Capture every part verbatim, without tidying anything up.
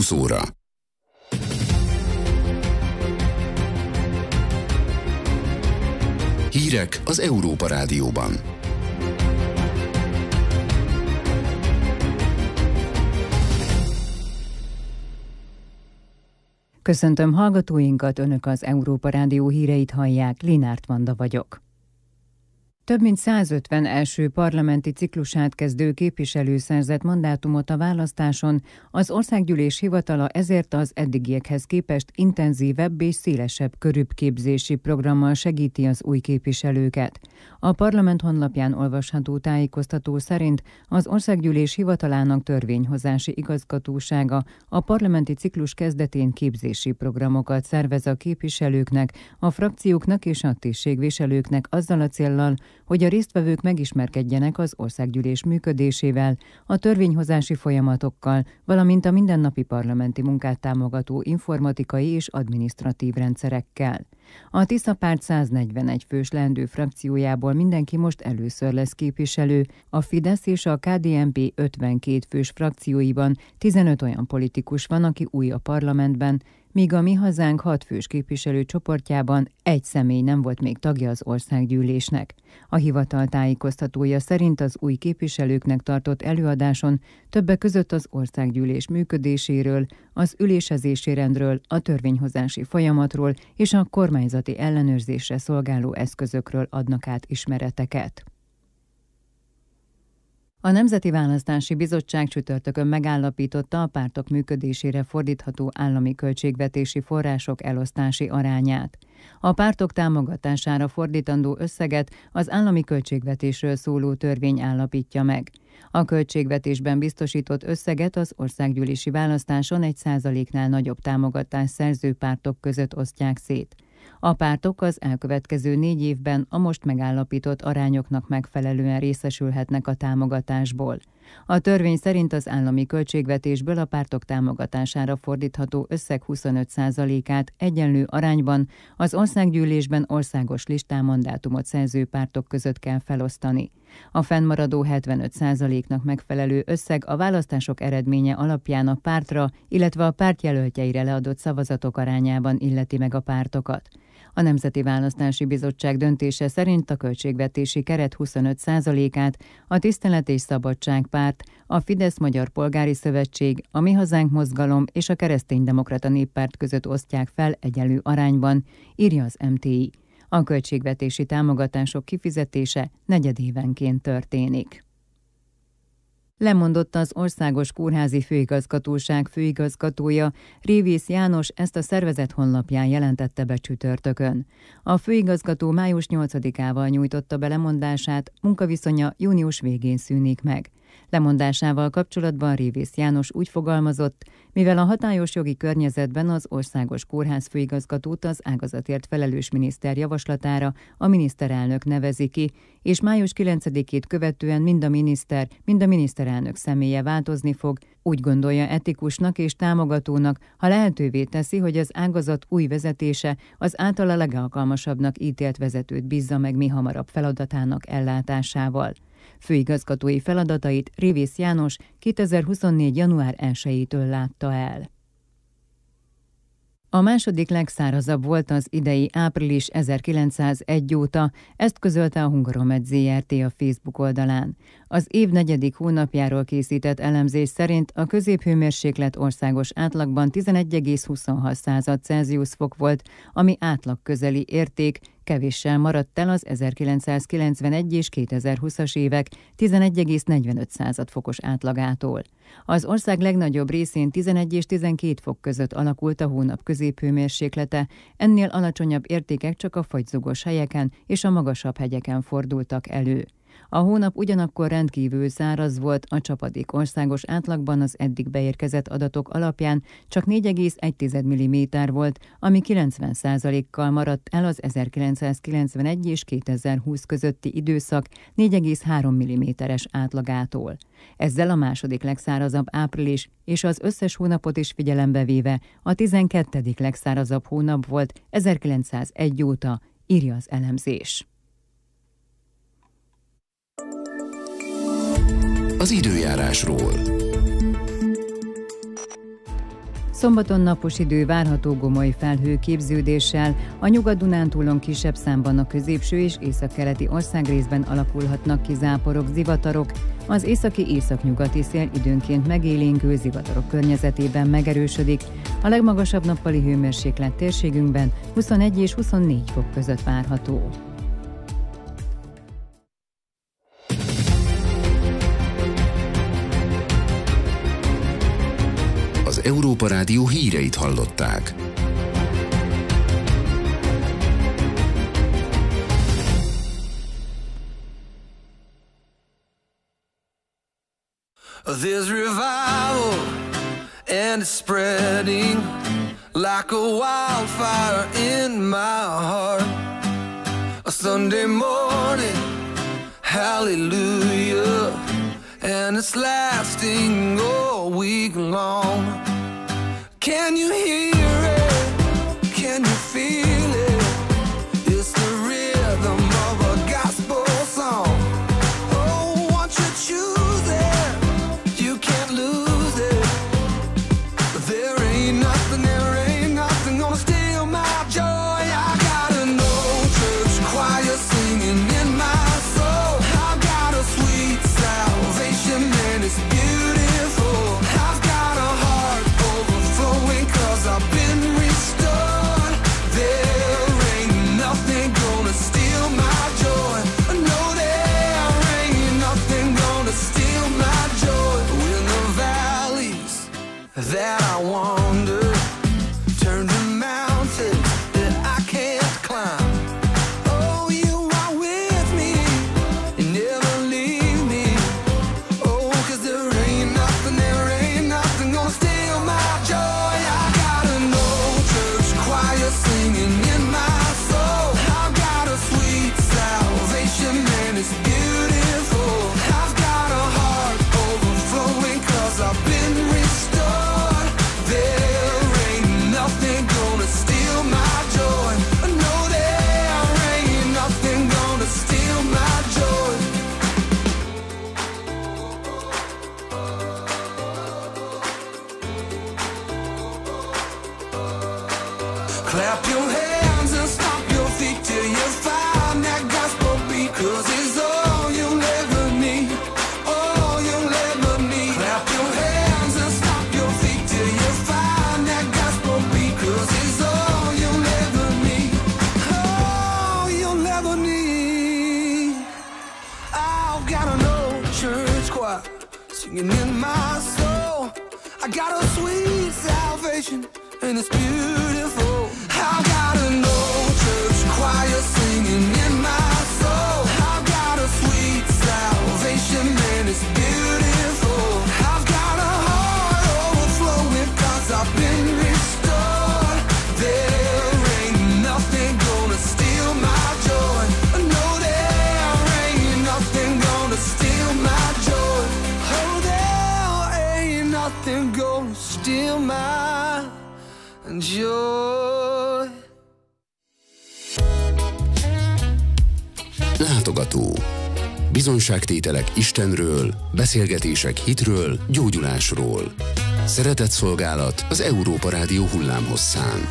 húsz óra. Hírek az Európa Rádióban. Köszöntöm hallgatóinkat, Önök az Európa Rádió híreit hallják, Linárt Vanda vagyok. Több mint százötven első parlamenti ciklusát kezdő képviselő szerzett mandátumot a választáson, az Országgyűlés hivatala ezért az eddigiekhez képest intenzívebb és szélesebb körűbb képzési programmal segíti az új képviselőket. A parlament honlapján olvasható tájékoztató szerint az Országgyűlés hivatalának törvényhozási igazgatósága a parlamenti ciklus kezdetén képzési programokat szervez a képviselőknek, a frakcióknak és a tisztségviselőknek azzal a céllal, hogy a résztvevők megismerkedjenek az Országgyűlés működésével, a törvényhozási folyamatokkal, valamint a mindennapi parlamenti munkát támogató informatikai és adminisztratív rendszerekkel. A Tisza párt száznegyvenegy fős leendő frakciójából mindenki most először lesz képviselő, a Fidesz és a ká dé en pé ötvenkét fős frakcióiban tizenöt olyan politikus van, aki új a parlamentben, míg a Mi Hazánk hat fős képviselő csoportjában egy személy nem volt még tagja az Országgyűlésnek. A hivatal tájékoztatója szerint az új képviselőknek tartott előadáson többek között az Országgyűlés működéséről, az ülésezési rendről, a törvényhozási folyamatról és a kormányzati ellenőrzésre szolgáló eszközökről adnak át ismereteket. A Nemzeti Választási Bizottság csütörtökön megállapította a pártok működésére fordítható állami költségvetési források elosztási arányát. A pártok támogatására fordítandó összeget az állami költségvetésről szóló törvény állapítja meg. A költségvetésben biztosított összeget az országgyűlési választáson egy százaléknál nagyobb támogatás szerző pártok között osztják szét. A pártok az elkövetkező négy évben a most megállapított arányoknak megfelelően részesülhetnek a támogatásból. A törvény szerint az állami költségvetésből a pártok támogatására fordítható összeg huszonöt százalékát egyenlő arányban az országgyűlésben országos listán mandátumot szerző pártok között kell felosztani. A fennmaradó hetvenöt százaléknak megfelelő összeg a választások eredménye alapján a pártra, illetve a pártjelöltjeire leadott szavazatok arányában illeti meg a pártokat. A Nemzeti Választási Bizottság döntése szerint a költségvetési keret huszonöt százalékát a Tisztelet és Szabadság Párt, a Fidesz Magyar Polgári Szövetség, a Mi Hazánk Mozgalom és a Kereszténydemokrata Néppárt között osztják fel egyenlő arányban, írja az em té i. A költségvetési támogatások kifizetése negyedévenként történik. Lemondott az Országos Kórházi Főigazgatóság főigazgatója, Révész János, ezt a szervezet honlapján jelentette be csütörtökön. A főigazgató május nyolcadikával nyújtotta be lemondását, munkaviszonya június végén szűnik meg. Lemondásával kapcsolatban Révész János úgy fogalmazott, mivel a hatályos jogi környezetben az Országos Kórház főigazgatót az ágazatért felelős miniszter javaslatára a miniszterelnök nevezi ki, és május kilencedikét követően mind a miniszter, mind a miniszterelnök személye változni fog, úgy gondolja etikusnak és támogatónak, ha lehetővé teszi, hogy az ágazat új vezetése az általa legalkalmasabbnak ítélt vezetőt bízza meg mihamarabb feladatának ellátásával. Főigazgatói feladatait Révész János kétezer-huszonnégy. január elsejétől látta el. A második legszárazabb volt az idei április ezerkilencszázegy óta, ezt közölte a Hungaromed zé er té a Facebook oldalán. Az év negyedik hónapjáról készített elemzés szerint a középhőmérséklet országos átlagban tizenegy egész huszonhat Celsius fok volt, ami átlag közeli érték, kevéssel maradt el az ezerkilencszázkilencvenegy és kétezer-húszas évek tizenegy egész negyvenöt fokos átlagától. Az ország legnagyobb részén tizenegy és tizenkét fok között alakult a hónap középhőmérséklete, ennél alacsonyabb értékek csak a fagyzugos helyeken és a magasabb hegyeken fordultak elő. A hónap ugyanakkor rendkívül száraz volt, a csapadék országos átlagban az eddig beérkezett adatok alapján csak négy egész egy milliméter volt, ami kilencven százalékkal maradt el az ezerkilencszázkilencvenegy és kétezer-húsz közötti időszak négy egész három milliméteres átlagától. Ezzel a második legszárazabb április és az összes hónapot is figyelembe véve a tizenkettedik legszárazabb hónap volt ezerkilencszázegy óta, írja az elemzés. Az időjárásról. Szombaton napos idő várható gomoly felhőképződéssel, a Nyugat-Dunántúlon kisebb számban a középső és északkeleti országrészben alakulhatnak ki záporok, zivatarok, az északi északnyugati szél időnként megélénkül zivatarok környezetében megerősödik, a legmagasabb nappali hőmérséklet térségünkben huszonegy és huszonnégy fok között várható. Az Európa Rádió híreit hallották. There's revival and it's spreading like a wildfire in my heart. A Sunday morning, hallelujah, and it's lasting all week long. Can you hear it? Can you feel it? It's the rhythm of a gospel song. Oh, once you choose it, you can't lose it. There ain't nothing, there ain't nothing gonna steal my joy. I got an old church choir singing in my soul. I've got a sweet salvation and it's beautiful. I've got a heart overflowing 'cause I've been restored. There ain't nothing gonna steal my joy. No, there ain't nothing gonna steal my joy. When the valleys that I wander turn to mountains that I can't climb. Oh, you are with me, you never leave me. Oh, 'cause there ain't nothing, there ain't nothing gonna steal my joy. I got an old church choir singing in my soul. I've got a sweet salvation and it's beautiful. I've got a heart overflowing 'cause I've been restored. There ain't nothing gonna steal my joy. No, there ain't nothing gonna steal my joy. Clap your hands and stomp your feet till you find that gospel beat, 'cause it's all you'll ever need, all you'll ever need. Clap your hands and stomp your feet till you find that gospel beat, 'cause it's all you'll ever need, all you'll ever need. I've got an old church choir singing in my soul. I got a sweet salvation and it's beautiful. I've got an old church choir singing in my soul. I've got a sweet salvation and it's beautiful. I've got a heart overflowing 'cause I've been restored. There ain't nothing gonna steal my joy. No, there ain't nothing gonna steal my joy. Oh, there ain't nothing gonna steal my joy. Látogató. Bizonyságtételek Istenről, beszélgetések hitről, gyógyulásról. Szeretett szolgálat az Európa Rádió hullámhosszán.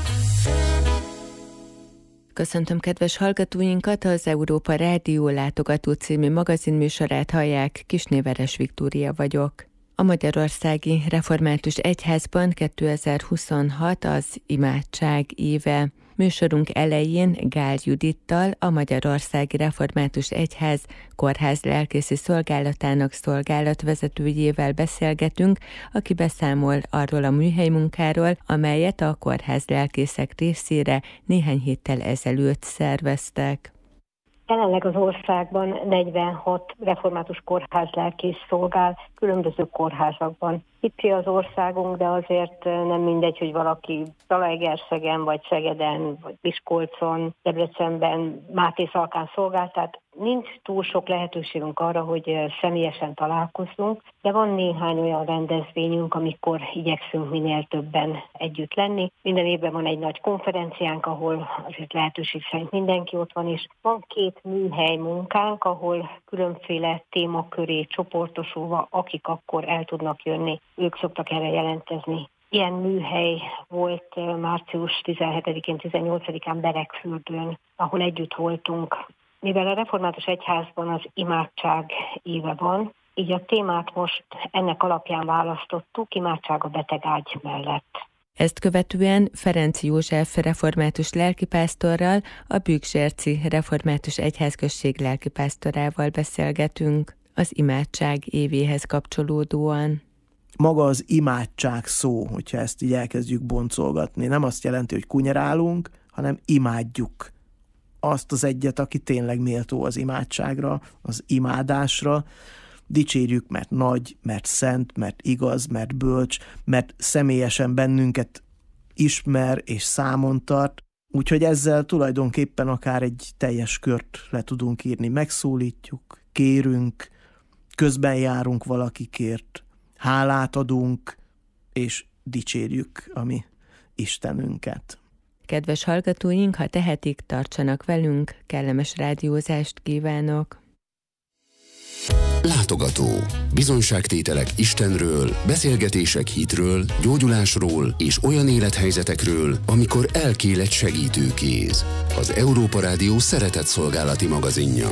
Köszöntöm kedves hallgatóinkat, az Európa Rádió Látogató című magazinműsorát hallják, Kisné-Veres Viktória vagyok. A Magyarországi Református Egyházban kétezer-huszonhat az imádság éve. Műsorunk elején Gál Judittal, a Magyarországi Református Egyház kórházlelkészi szolgálatának szolgálatvezetőjével beszélgetünk, aki beszámol arról a műhelymunkáról, amelyet a kórházlelkészek részére néhány héttel ezelőtt szerveztek. Jelenleg az országban negyvenhat református kórházlelkész szolgál különböző kórházakban. Kicsi az országunk, de azért nem mindegy, hogy valaki Zalaegerszegen, vagy Szegeden, vagy Miskolcon, Debrecenben, Mátészalkán szolgál, tehát nincs túl sok lehetőségünk arra, hogy személyesen találkozzunk, de van néhány olyan rendezvényünk, amikor igyekszünk minél többen együtt lenni. Minden évben van egy nagy konferenciánk, ahol azért lehetőség szerint mindenki ott van, és van két műhely munkánk, ahol különféle témaköré csoportosulva, akik akkor el tudnak jönni, ők szoktak erre jelentkezni. Ilyen műhely volt március tizenhetedikén, tizennyolcadikán Beregfürdőn, ahol együtt voltunk. Mivel a református egyházban az imádság éve van, így a témát most ennek alapján választottuk, imádság a betegágy mellett. Ezt követően Ferenc József református lelkipásztorral, a Bükk-Zserci református egyházközség lelkipásztorával beszélgetünk az imádság évéhez kapcsolódóan. Maga az imádság szó, hogyha ezt így elkezdjük boncolgatni, nem azt jelenti, hogy kunyerálunk, hanem imádjuk azt az egyet, aki tényleg méltó az imádságra, az imádásra. Dicsérjük, mert nagy, mert szent, mert igaz, mert bölcs, mert személyesen bennünket ismer és számon tart. Úgyhogy ezzel tulajdonképpen akár egy teljes kört le tudunk írni. Megszólítjuk, kérünk, közben járunk valakikért, hálát adunk, és dicsérjük a mi Istenünket. Kedves hallgatóink, ha tehetik, tartsanak velünk, kellemes rádiózást kívánok! Látogató. Bizonyságtételek Istenről, beszélgetések hitről, gyógyulásról és olyan élethelyzetekről, amikor elkél egy segítőkéz. Az Európa Rádió szeretetszolgálati magazinja.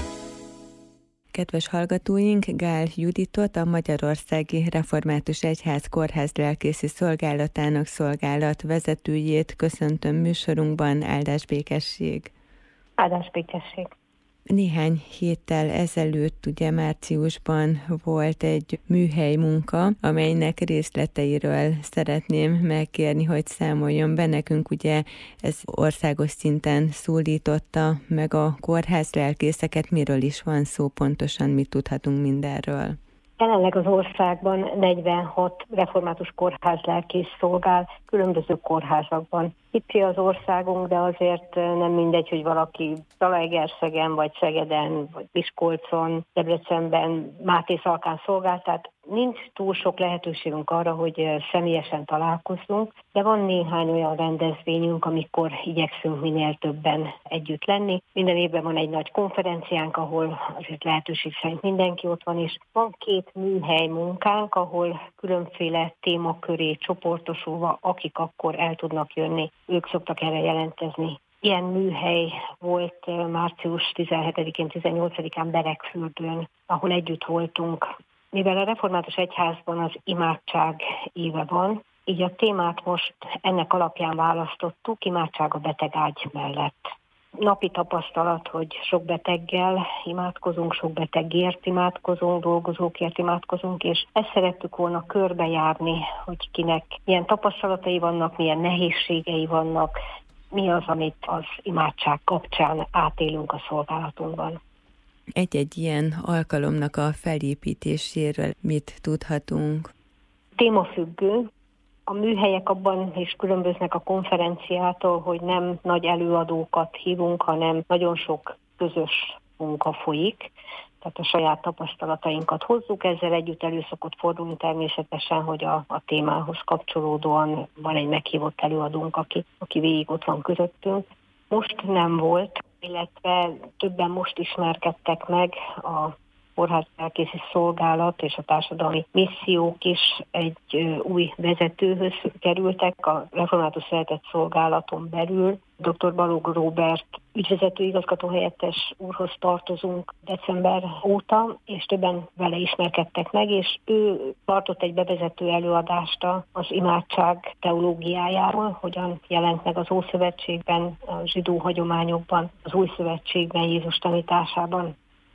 Kedves hallgatóink, Gál Juditot, a Magyarországi Református Egyház kórház lelkészi szolgálatának szolgálatvezetőjét köszöntöm műsorunkban. Áldás békesség! Áldás békesség! Néhány héttel ezelőtt, ugye márciusban volt egy műhely munka, amelynek részleteiről szeretném megkérni, hogy számoljon be nekünk. Ugye ez országos szinten szólította meg a kórház lelkészeket. Miről is van szó pontosan, mit tudhatunk mindenről? Jelenleg az országban negyvenhat református kórház lelkész szolgál különböző kórházakban. Kicsi az országunk, de azért nem mindegy, hogy valaki Zalaegerszegen, vagy Szegeden, vagy Miskolcon, Debrecenben, Mátészalkán szolgál, tehát nincs túl sok lehetőségünk arra, hogy személyesen találkozzunk, de van néhány olyan rendezvényünk, amikor igyekszünk minél többen együtt lenni. Minden évben van egy nagy konferenciánk, ahol azért lehetőség szerint mindenki ott van, és van két műhely munkánk, ahol különféle témaköré csoportosulva, akik akkor el tudnak jönni, ők szoktak erre jelentkezni. Ilyen műhely volt március tizenhetedikén, tizennyolcadikán Beregfürdőn, ahol együtt voltunk. Mivel a református egyházban az imádság éve van, így a témát most ennek alapján választottuk, imádság a betegágy mellett. Napi tapasztalat, hogy sok beteggel imádkozunk, sok betegért imádkozunk, dolgozókért imádkozunk, és ezt szerettük volna körbejárni, hogy kinek milyen tapasztalatai vannak, milyen nehézségei vannak, mi az, amit az imádság kapcsán átélünk a szolgálatunkban. Egy-egy ilyen alkalomnak a felépítéséről mit tudhatunk? Témafüggő. A műhelyek abban is különböznek a konferenciától, hogy nem nagy előadókat hívunk, hanem nagyon sok közös munka folyik. Tehát a saját tapasztalatainkat hozzuk, ezzel együtt elő szokott fordulni természetesen, hogy a, a témához kapcsolódóan van egy meghívott előadónk, aki, aki végig ott van közöttünk. Most nem volt, illetve többen most ismerkedtek meg a kórházlelkészi szolgálat és a társadalmi missziók is egy új vezetőhöz kerültek a református szeretett szolgálaton belül. doktor Balog Róbert ügyvezető igazgatóhelyettes úrhoz tartozunk december óta, és többen vele ismerkedtek meg, és ő tartott egy bevezető előadást az imádság teológiájáról, hogyan jelent meg az Ószövetségben, a zsidó hagyományokban, az Új Szövetségben, Jézus tanításában.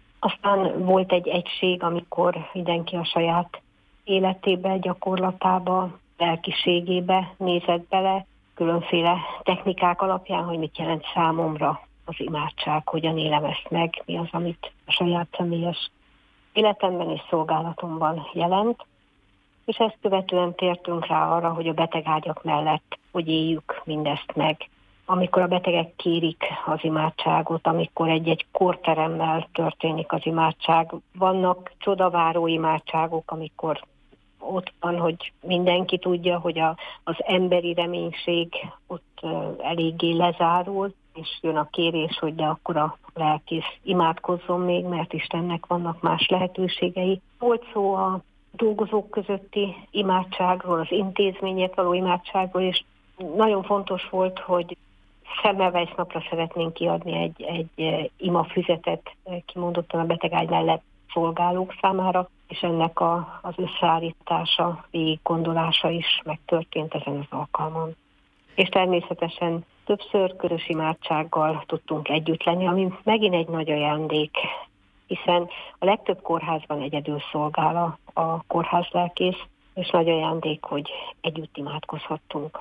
Aztán volt egy egység, amikor mindenki a saját életébe, gyakorlatába, lelkiségébe nézett bele, különféle technikák alapján, hogy mit jelent számomra az imádság, hogyan élem ezt meg, mi az, amit a saját személyes életemben és szolgálatomban jelent. És ezt követően tértünk rá arra, hogy a betegágyak mellett, hogy éljük mindezt meg. Amikor a betegek kérik az imádságot, amikor egy-egy kórteremmel történik az imádság. Vannak csodaváró imádságok, amikor ott van, hogy mindenki tudja, hogy a, az emberi reménység ott uh, eléggé lezárul, és jön a kérés, hogy de akkor a lelkész imádkozzon még, mert Istennek vannak más lehetőségei. Volt szó a dolgozók közötti imádságról, az intézményért való imádságról, és nagyon fontos volt, hogy Semmelweis napra szeretnénk kiadni egy, egy ima füzetet kimondottan a betegágy mellett szolgálók számára, és ennek a, az összeállítása, végig gondolása is megtörtént ezen az alkalmon. És természetesen többször körös imádsággal tudtunk együtt lenni, ami megint egy nagy ajándék, hiszen a legtöbb kórházban egyedül szolgál a, a kórházlelkész, és nagy ajándék, hogy együtt imádkozhattunk.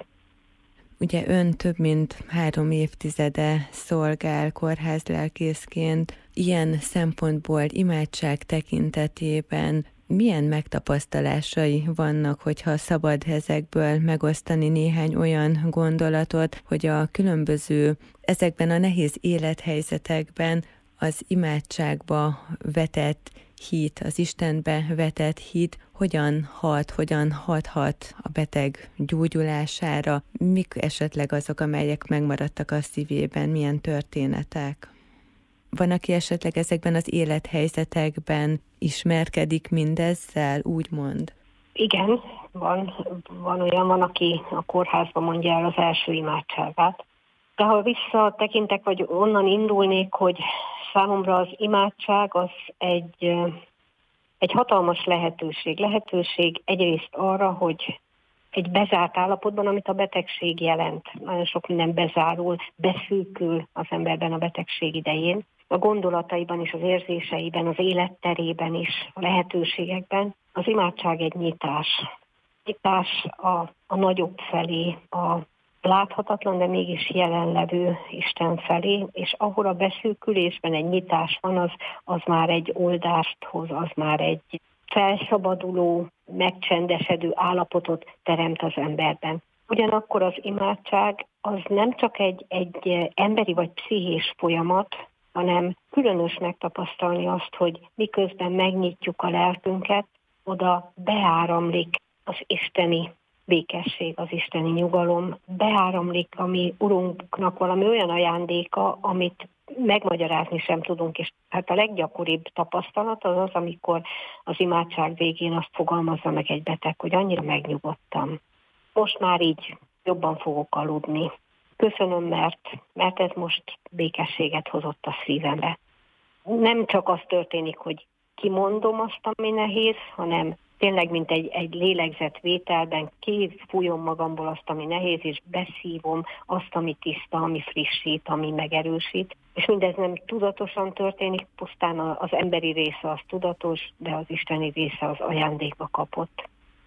Ugye ön több mint három évtizede szolgál kórházlelkészként. Ilyen szempontból imádság tekintetében milyen megtapasztalásai vannak, hogyha szabad ezekből megosztani néhány olyan gondolatot, hogy a különböző ezekben a nehéz élethelyzetekben az imádságba vetett hit, az Istenbe vetett hit hogyan hat, hogyan hathat a beteg gyógyulására, mik esetleg azok, amelyek megmaradtak a szívében, milyen történetek? Van, aki esetleg ezekben az élethelyzetekben ismerkedik mindezzel, úgymond? Igen, van, van olyan, van, aki a kórházban mondja el az első imádságát. De ha visszatekintek, vagy onnan indulnék, hogy számomra az imádság az egy, egy hatalmas lehetőség. Lehetőség egyrészt arra, hogy egy bezárt állapotban, amit a betegség jelent. Nagyon sok minden bezárul, beszűkül az emberben a betegség idején. A gondolataiban is, az érzéseiben, az életterében is, a lehetőségekben. Az imádság egy nyitás. Nyitás a, a nagyobb felé, a láthatatlan, de mégis jelenlevő Isten felé, és ahol a beszűkülésben egy nyitás van, az, az már egy oldást hoz, az már egy felszabaduló, megcsendesedő állapotot teremt az emberben. Ugyanakkor az imádság az nem csak egy, egy emberi vagy pszichés folyamat, hanem különös megtapasztalni azt, hogy miközben megnyitjuk a lelkünket, oda beáramlik az isteni békesség, az isteni nyugalom, beáramlik a mi Urunknak valami olyan ajándéka, amit megmagyarázni sem tudunk, és hát a leggyakoribb tapasztalat az az, amikor az imádság végén azt fogalmazza meg egy beteg, hogy annyira megnyugodtam. Most már így jobban fogok aludni. Köszönöm, mert, mert ez most békességet hozott a szívembe. Nem csak az történik, hogy kimondom azt, ami nehéz, hanem tényleg, mint egy, egy lélegzetvételben kifújom magamból azt, ami nehéz, és beszívom azt, ami tiszta, ami frissít, ami megerősít. És mindez nem tudatosan történik, pusztán az emberi része az tudatos, de az isteni része az ajándékba kapott.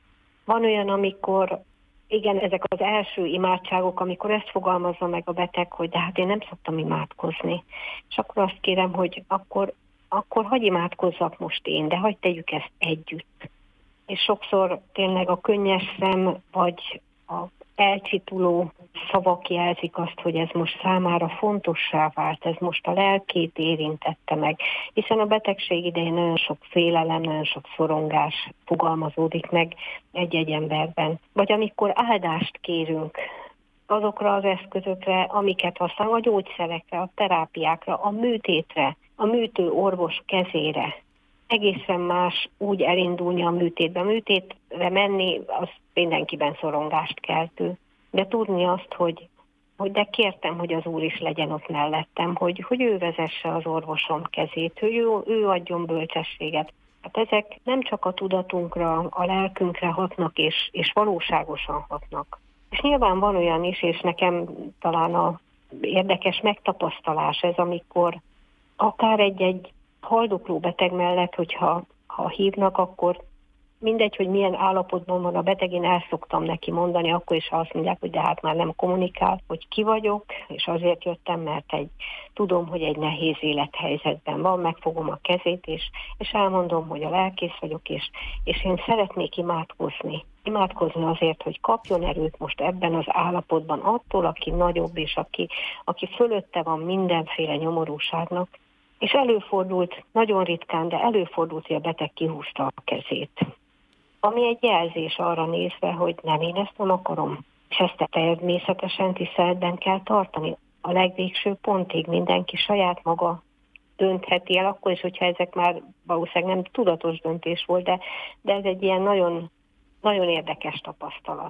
Van olyan, amikor, igen, ezek az első imádságok, amikor ezt fogalmazza meg a beteg, hogy de hát én nem szoktam imádkozni. És akkor azt kérem, hogy akkor, akkor hagyj imádkozzak most én, de hagyj tegyük ezt együtt. És sokszor tényleg a könnyes szem, vagy a elcsituló szavak jelzik azt, hogy ez most számára fontossá vált, ez most a lelkét érintette meg, hiszen a betegség idején nagyon sok félelem, nagyon sok szorongás fogalmazódik meg egy-egy emberben. Vagy amikor áldást kérünk azokra az eszközökre, amiket használunk, a gyógyszerekre, a terápiákra, a műtétre, a műtő orvos kezére. Egészen más úgy elindulni a műtétbe. A műtétre menni, az mindenkiben szorongást keltő. De tudni azt, hogy, hogy de kértem, hogy az Úr is legyen ott mellettem, hogy, hogy ő vezesse az orvosom kezét, hogy ő, ő adjon bölcsességet. Hát ezek nem csak a tudatunkra, a lelkünkre hatnak, és, és valóságosan hatnak. És nyilván van olyan is, és nekem talán a érdekes megtapasztalás ez, amikor akár egy-egy haldokló beteg mellett, hogyha ha hívnak, akkor mindegy, hogy milyen állapotban van a beteg, én el szoktam neki mondani, akkor is azt mondják, hogy de hát már nem kommunikál, hogy ki vagyok, és azért jöttem, mert egy, tudom, hogy egy nehéz élethelyzetben van, megfogom a kezét, és, és elmondom, hogy a lelkész vagyok, és, és én szeretnék imádkozni. Imádkozni azért, hogy kapjon erőt most ebben az állapotban attól, aki nagyobb, és aki, aki fölötte van mindenféle nyomorúságnak. És előfordult, nagyon ritkán, de előfordult, hogy a beteg kihúzta a kezét. Ami egy jelzés arra nézve, hogy nem, én ezt nem akarom. És ezt természetesen tiszteletben kell tartani. A legvégső pontig mindenki saját maga döntheti el, akkor is, hogyha ezek már valószínűleg nem tudatos döntés volt, de, de ez egy ilyen nagyon, nagyon érdekes tapasztalat.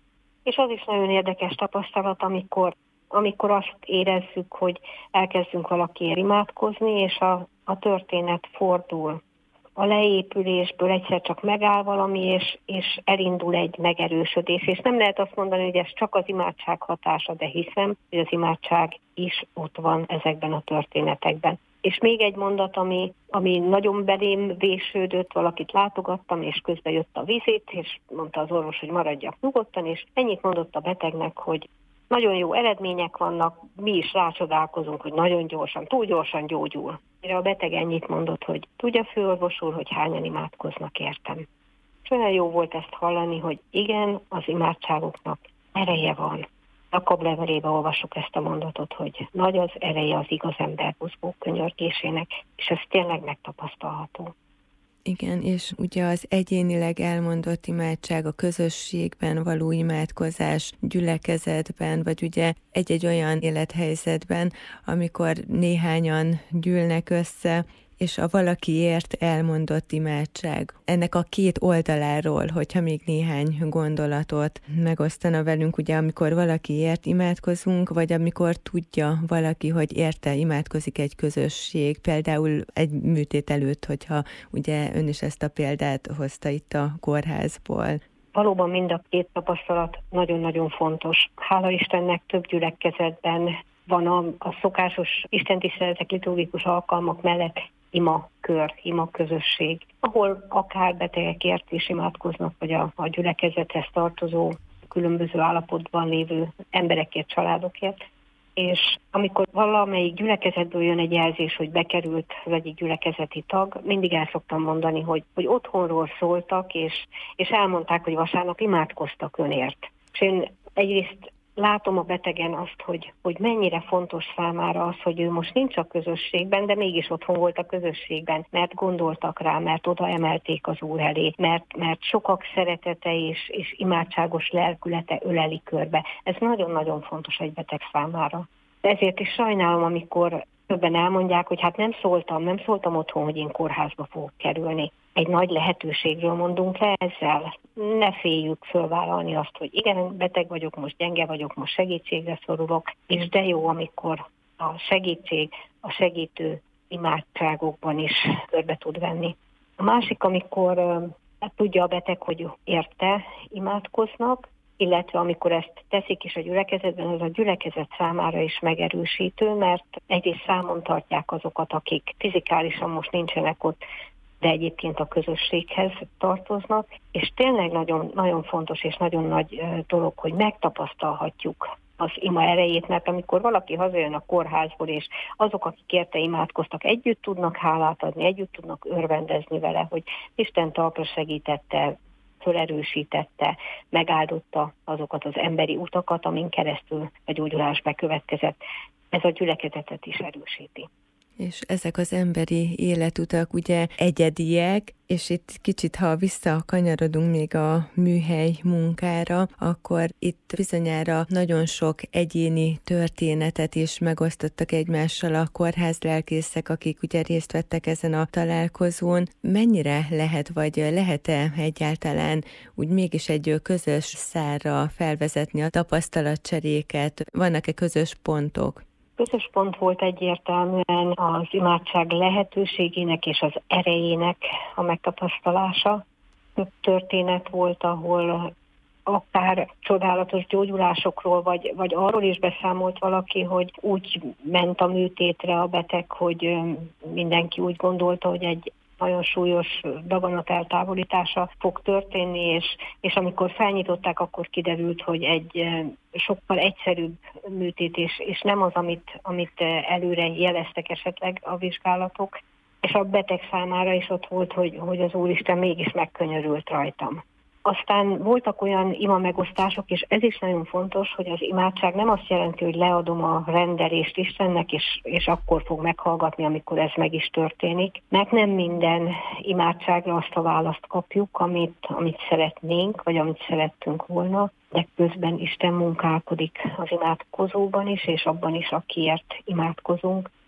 És az is nagyon érdekes tapasztalat, amikor, amikor azt érezzük, hogy elkezdünk valakiért imádkozni, és a, a történet fordul. A leépülésből egyszer csak megáll valami, és, és elindul egy megerősödés. És nem lehet azt mondani, hogy ez csak az imádság hatása, de hiszem, hogy az imádság is ott van ezekben a történetekben. És még egy mondat, ami, ami nagyon belém vésődött, valakit látogattam, és közben jött a vizit, és mondta az orvos, hogy maradjak nyugodtan, és ennyit mondott a betegnek, hogy nagyon jó eredmények vannak, mi is rácsodálkozunk, hogy nagyon gyorsan, túl gyorsan gyógyul. Mire a beteg ennyit mondott, hogy tudja főorvos úr, hogy hányan imádkoznak értem. És olyan jó volt ezt hallani, hogy igen, az imádságoknak ereje van. Jakab levelébe olvassuk ezt a mondatot, hogy nagy az ereje az igaz ember buzgó könyörgésének, és ez tényleg megtapasztalható. Igen, és ugye az egyénileg elmondott imádság, a közösségben való imádkozás, gyülekezetben, vagy ugye egy-egy olyan élethelyzetben, amikor néhányan gyűlnek össze, és a valakiért elmondott imádság. Ennek a két oldaláról, hogyha még néhány gondolatot megosztana velünk, ugye amikor valakiért imádkozunk, vagy amikor tudja valaki, hogy érte imádkozik egy közösség, például egy műtét előtt, hogyha ugye ön is ezt a példát hozta itt a kórházból. Valóban mind a két tapasztalat nagyon-nagyon fontos. Hála Istennek több gyülekezetben van a, a szokásos istentiszteletek, liturgikus alkalmak mellett ima kör, ima közösség, ahol akár betegekért is imádkoznak, vagy a, a gyülekezethez tartozó, különböző állapotban lévő emberekért, családokért. És amikor valamelyik gyülekezetből jön egy jelzés, hogy bekerült az egyik gyülekezeti tag, mindig el szoktam mondani, hogy, hogy otthonról szóltak, és, és elmondták, hogy vasárnap imádkoztak önért. És én egyrészt látom a betegen azt, hogy, hogy mennyire fontos számára az, hogy ő most nincs a közösségben, de mégis otthon volt a közösségben, mert gondoltak rá, mert oda emelték az Úr elé, mert, mert sokak szeretete és, és imádságos lelkülete öleli körbe. Ez nagyon-nagyon fontos egy beteg számára. Ezért is sajnálom, amikor többen elmondják, hogy hát nem szóltam, nem szóltam otthon, hogy én kórházba fogok kerülni. Egy nagy lehetőségről mondunk le ezzel. Ne féljük fölvállalni azt, hogy igen, beteg vagyok, most gyenge vagyok, most segítségre szorulok, és de jó, amikor a segítség, a segítő imádságokban is körbe tud venni. A másik, amikor hát tudja a beteg, hogy érte imádkoznak, illetve amikor ezt teszik is a gyülekezetben, az a gyülekezet számára is megerősítő, mert egyrészt számon tartják azokat, akik fizikálisan most nincsenek ott, de egyébként a közösséghez tartoznak, és tényleg nagyon, nagyon fontos és nagyon nagy dolog, hogy megtapasztalhatjuk az ima erejét, mert amikor valaki hazajön a kórházból, és azok, akik érte imádkoztak, együtt tudnak hálát adni, együtt tudnak örvendezni vele, hogy Isten talpra segítette, fölerősítette, megáldotta azokat az emberi utakat, amin keresztül a gyógyulás bekövetkezett. Ez a gyülekezetet is erősíti. És ezek az emberi életutak ugye egyediek, és itt kicsit, ha visszakanyarodunk még a műhely munkára, akkor itt bizonyára nagyon sok egyéni történetet is megosztottak egymással a kórházlelkészek, akik ugye részt vettek ezen a találkozón. Mennyire lehet, vagy lehet-e egyáltalán úgy mégis egy közös szárra felvezetni a tapasztalatcseréket? Vannak-e közös pontok? Közös pont volt egyértelműen az imádság lehetőségének és az erejének a megtapasztalása. Több történet volt, ahol akár csodálatos gyógyulásokról, vagy, vagy arról is beszámolt valaki, hogy úgy ment a műtétre a beteg, hogy mindenki úgy gondolta, hogy egy nagyon súlyos daganat eltávolítása fog történni, és, és amikor felnyitották, akkor kiderült, hogy egy sokkal egyszerűbb műtét, és, és nem az, amit, amit előre jeleztek esetleg a vizsgálatok, és a beteg számára is ott volt, hogy, hogy az Úristen mégis megkönyörült rajtam. Aztán voltak olyan ima megosztások, és ez is nagyon fontos, hogy az imádság nem azt jelenti, hogy leadom a rendelést Istennek, és, és akkor fog meghallgatni, amikor ez meg is történik. Mert nem minden imádságra azt a választ kapjuk, amit, amit szeretnénk, vagy amit szerettünk volna, de közben Isten munkálkodik az imádkozóban is, és abban is, akiért imádkozunk.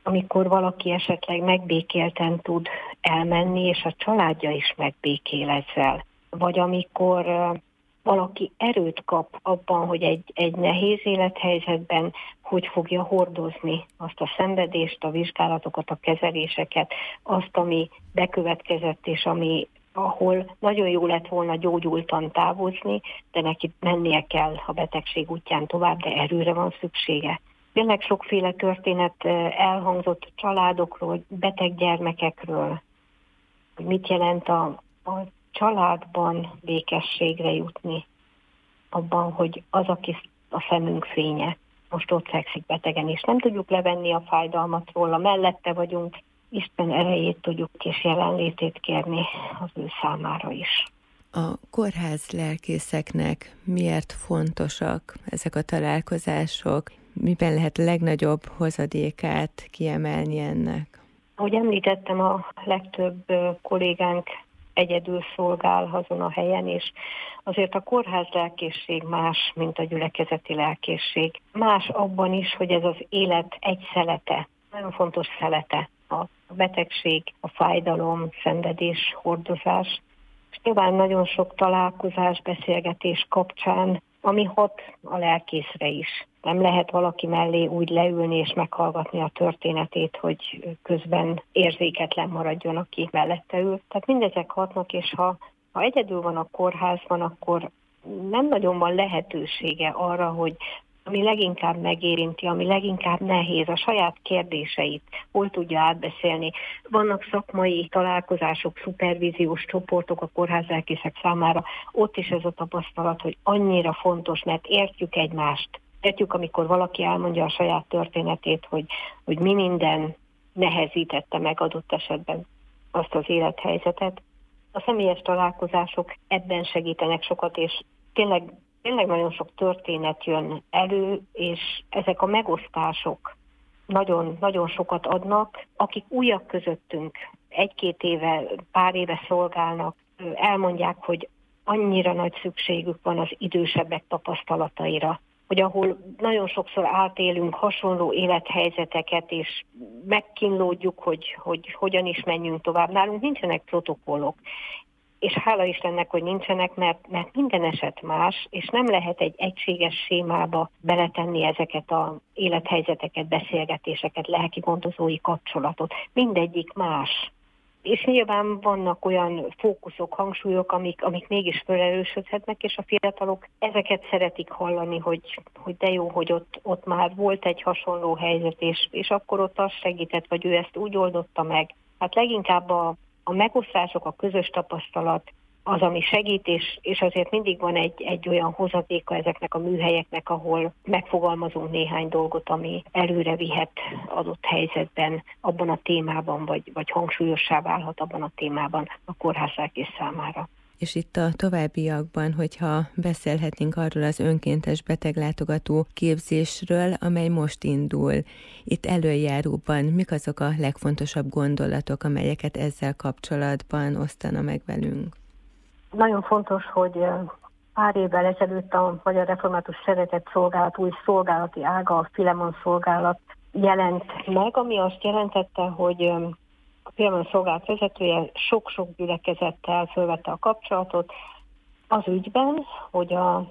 amikor valaki esetleg megbékélten tud elmenni, és a családja is megbékél ezzel. Vagy amikor valaki erőt kap abban, hogy egy, egy nehéz élethelyzetben hogy fogja hordozni azt a szenvedést, a vizsgálatokat, a kezeléseket, azt, ami bekövetkezett, és ami, ahol nagyon jó lett volna gyógyultan távozni, de neki mennie kell a betegség útján tovább, de erőre van szüksége. Tényleg sokféle történet elhangzott családokról, beteg gyermekekről, hogy mit jelent a, a családban békességre jutni, abban, hogy az, aki a szemünk fénye, most ott fekszik betegen, és nem tudjuk levenni a fájdalmat róla, mellette vagyunk, Isten erejét tudjuk és jelenlétét kérni az ő számára is. A kórház lelkészeknek miért fontosak ezek a találkozások? Miben lehet a legnagyobb hozadékát kiemelni ennek? Ahogy említettem, a legtöbb kollégánk egyedül szolgál azon a helyen, és azért a kórház lelkészség más, mint a gyülekezeti lelkészség. Más abban is, hogy ez az élet egy szelete, nagyon fontos szelete. A betegség, a fájdalom, szenvedés, hordozás. És nyilván nagyon sok találkozás, beszélgetés kapcsán, ami hat a lelkészre is. Nem lehet valaki mellé úgy leülni és meghallgatni a történetét, hogy közben érzéketlen maradjon, aki mellette ül. Tehát mindezek hatnak, és ha, ha egyedül van a kórházban, akkor nem nagyon van lehetősége arra, hogy ami leginkább megérinti, ami leginkább nehéz, a saját kérdéseit, hol tudja átbeszélni. Vannak szakmai találkozások, szupervíziós csoportok a kórházlelkészek számára, ott is ez a tapasztalat, hogy annyira fontos, mert értjük egymást. Értjük, amikor valaki elmondja a saját történetét, hogy, hogy mi minden nehezítette meg adott esetben azt az élethelyzetet. A személyes találkozások ebben segítenek sokat, és tényleg Tényleg nagyon sok történet jön elő, és ezek a megosztások nagyon, nagyon sokat adnak. Akik újak közöttünk, egy-két éve, pár éve szolgálnak, elmondják, hogy annyira nagy szükségük van az idősebbek tapasztalataira, hogy ahol nagyon sokszor átélünk hasonló élethelyzeteket, és megkínlódjuk, hogy, hogy hogyan is menjünk tovább. Nálunk nincsenek protokollok. És hála Istennek, hogy nincsenek, mert, mert minden eset más, és nem lehet egy egységes sémába beletenni ezeket az élethelyzeteket, beszélgetéseket, lelki gondozói kapcsolatot. Mindegyik más. És nyilván vannak olyan fókuszok, hangsúlyok, amik, amik mégis felerősödhetnek, és a fiatalok ezeket szeretik hallani, hogy, hogy de jó, hogy ott, ott már volt egy hasonló helyzet, és, és akkor ott az segített, vagy ő ezt úgy oldotta meg. Hát leginkább a A megosztások, a közös tapasztalat az, ami segít, és, és azért mindig van egy, egy olyan hozadéka ezeknek a műhelyeknek, ahol megfogalmazunk néhány dolgot, ami előre vihet adott helyzetben, abban a témában, vagy, vagy hangsúlyossá válhat abban a témában a kórházlelkész számára. És itt a továbbiakban, hogyha beszélhetnénk arról az önkéntes beteglátogató képzésről, amely most indul. Itt előjáróban mik azok a legfontosabb gondolatok, amelyeket ezzel kapcsolatban osztana meg velünk? Nagyon fontos, hogy pár évvel ezelőtt a Magyar Református Szeretett Szolgálat új szolgálati ága, a Filemon szolgálat jelent meg, ami azt jelentette, hogy a Filemon szolgálat vezetője sok-sok gyülekezettel fölvette a kapcsolatot az ügyben, hogy a,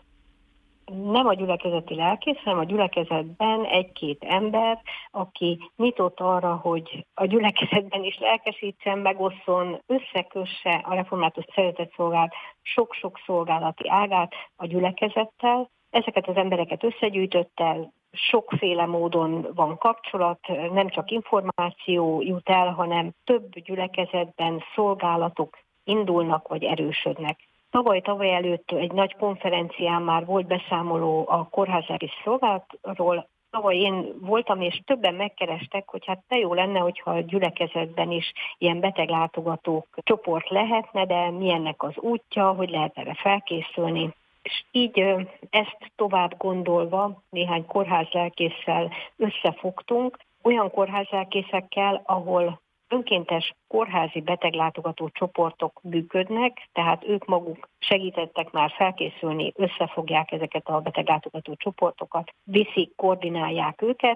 nem a gyülekezeti lelkész, hanem a gyülekezetben egy-két ember, aki nyitott arra, hogy a gyülekezetben is lelkesítsen, megosszon, összekösse a Református Szeretett Szolgálat sok-sok szolgálati ágát a gyülekezettel. Ezeket az embereket összegyűjtötte, sokféle módon van kapcsolat, nem csak információ jut el, hanem több gyülekezetben szolgálatok indulnak vagy erősödnek. Tavaly-tavaly előtt egy nagy konferencián már volt beszámoló a kórházlelkész szolgálatról. Tavaly én voltam, és többen megkerestek, hogy hát de jó lenne, hogyha a gyülekezetben is ilyen beteglátogatók csoport lehetne, de milyennek az útja, hogy lehet erre felkészülni. És így ezt tovább gondolva néhány kórházlelkésszel összefogtunk, olyan kórházlelkészekkel, ahol önkéntes kórházi beteglátogató csoportok működnek, tehát ők maguk segítettek már felkészülni, összefogják ezeket a beteglátogató csoportokat, viszik, koordinálják őket.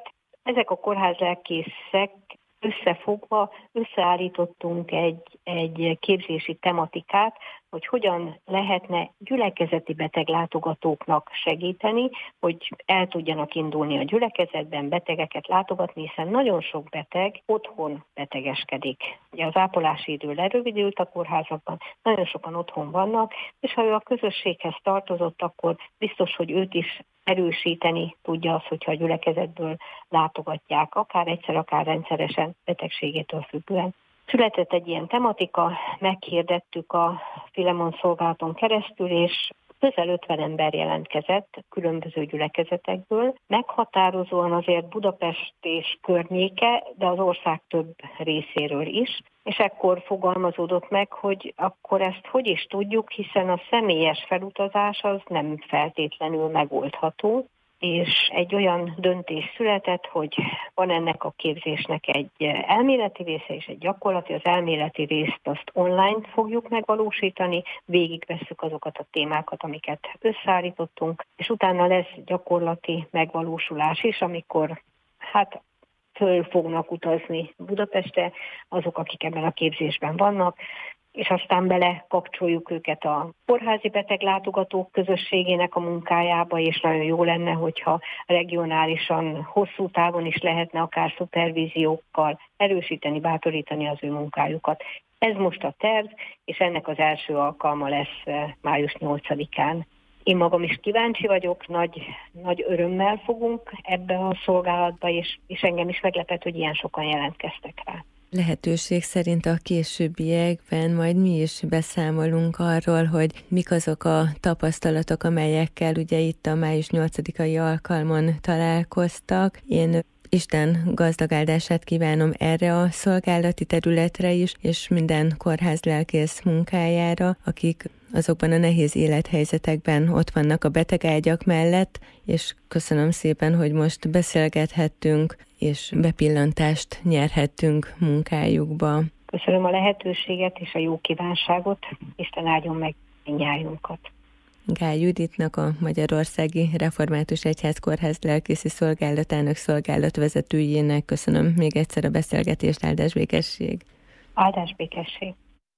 Ezek a kórházlelkészek összefogva összeállítottunk egy, egy képzési tematikát, hogy hogyan lehetne gyülekezeti beteglátogatóknak segíteni, hogy el tudjanak indulni a gyülekezetben, betegeket látogatni, hiszen nagyon sok beteg otthon betegeskedik. Ugye az ápolási idő lerövidült a kórházakban, nagyon sokan otthon vannak, és ha ő a közösséghez tartozott, akkor biztos, hogy őt is erősíteni tudja az, hogyha a gyülekezetből látogatják, akár egyszer, akár rendszeresen betegségétől függően. Született egy ilyen tematika, meghirdettük a Filemon szolgálaton keresztül, és közel ötven ember jelentkezett különböző gyülekezetekből, meghatározóan azért Budapest és környéke, de az ország több részéről is. És ekkor fogalmazódott meg, hogy akkor ezt hogy is tudjuk, hiszen a személyes felutazás az nem feltétlenül megoldható, és egy olyan döntés született, hogy van ennek a képzésnek egy elméleti része és egy gyakorlati. Az elméleti részt azt online fogjuk megvalósítani, végigvesszük azokat a témákat, amiket összeállítottunk, és utána lesz gyakorlati megvalósulás is, amikor hát föl fognak utazni Budapestre azok, akik ebben a képzésben vannak, és aztán belekapcsoljuk őket a kórházi beteglátogatók közösségének a munkájába, és nagyon jó lenne, hogyha regionálisan, hosszú távon is lehetne akár szupervíziókkal erősíteni, bátorítani az ő munkájukat. Ez most a terv, és ennek az első alkalma lesz május nyolcadikán. Én magam is kíváncsi vagyok, nagy, nagy örömmel fogunk ebbe a szolgálatba, és, és engem is meglepett, hogy ilyen sokan jelentkeztek rá. Lehetőség szerint a későbbiekben majd mi is beszámolunk arról, hogy mik azok a tapasztalatok, amelyekkel ugye itt a május nyolcadikai alkalmon találkoztak. Én Isten gazdag áldását kívánom erre a szolgálati területre is, és minden kórházlelkész munkájára, akik azokban a nehéz élethelyzetekben ott vannak a betegágyak mellett, és köszönöm szépen, hogy most beszélgethettünk, és bepillantást nyerhettünk munkájukba. Köszönöm a lehetőséget és a jó kívánságot, Isten áldjon meg mindnyájunkat. Gál Juditnak, a Magyarországi Református Egyház Kórház lelkészi szolgálatának szolgálatvezetőjének köszönöm még egyszer a beszélgetést, áldás békesség. Áldás békesség.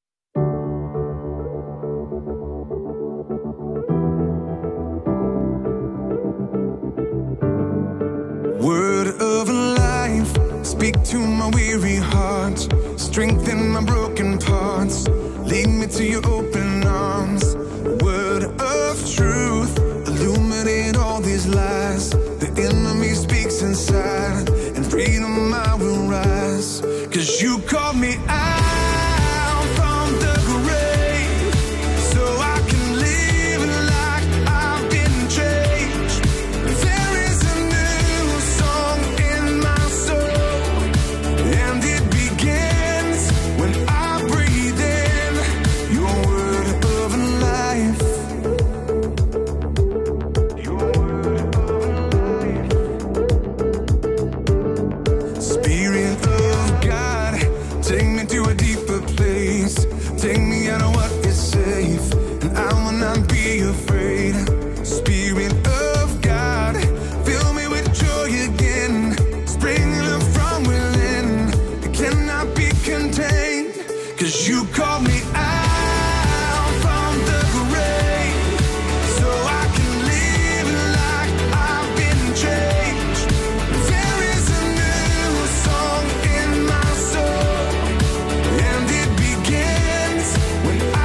Word of life, speak to my weary heart, strengthen my broken parts, lead me to your open arms. Word of truth, illuminate all these lies. The enemy speaks inside, and freedom I will rise. 'Cause you called me out from the grave, so I can live like I've been changed. There is a new song in my soul, and it begins when I breathe in your word of life. Your word of life. Spirit of God, take me to a deeper place. Take me out of what is safe, and I will not be afraid. Spirit of God, fill me with joy again. Springing up from within, it cannot be contained. 'Cause you called me out from the grave, so I can live like I've been changed. There is a new song in my soul, and it begins when I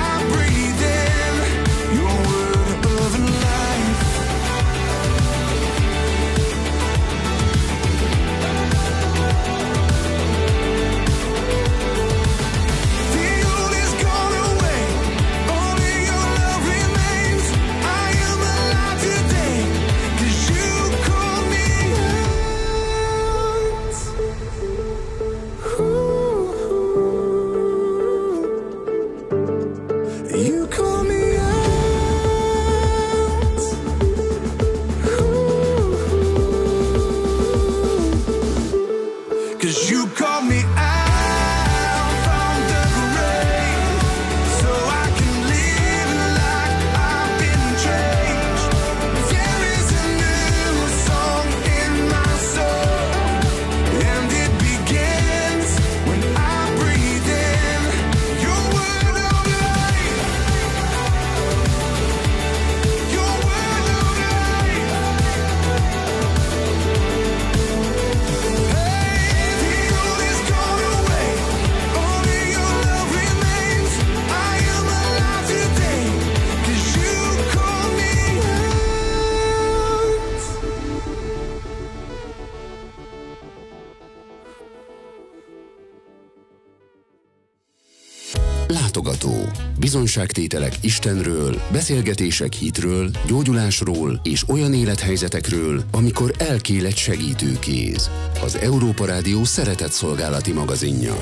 Látogató. Bizonyságtételek Istenről, beszélgetések hitről, gyógyulásról és olyan élethelyzetekről, amikor elkél egy segítőkéz. Az Európa Rádió szeretetszolgálati magazinja.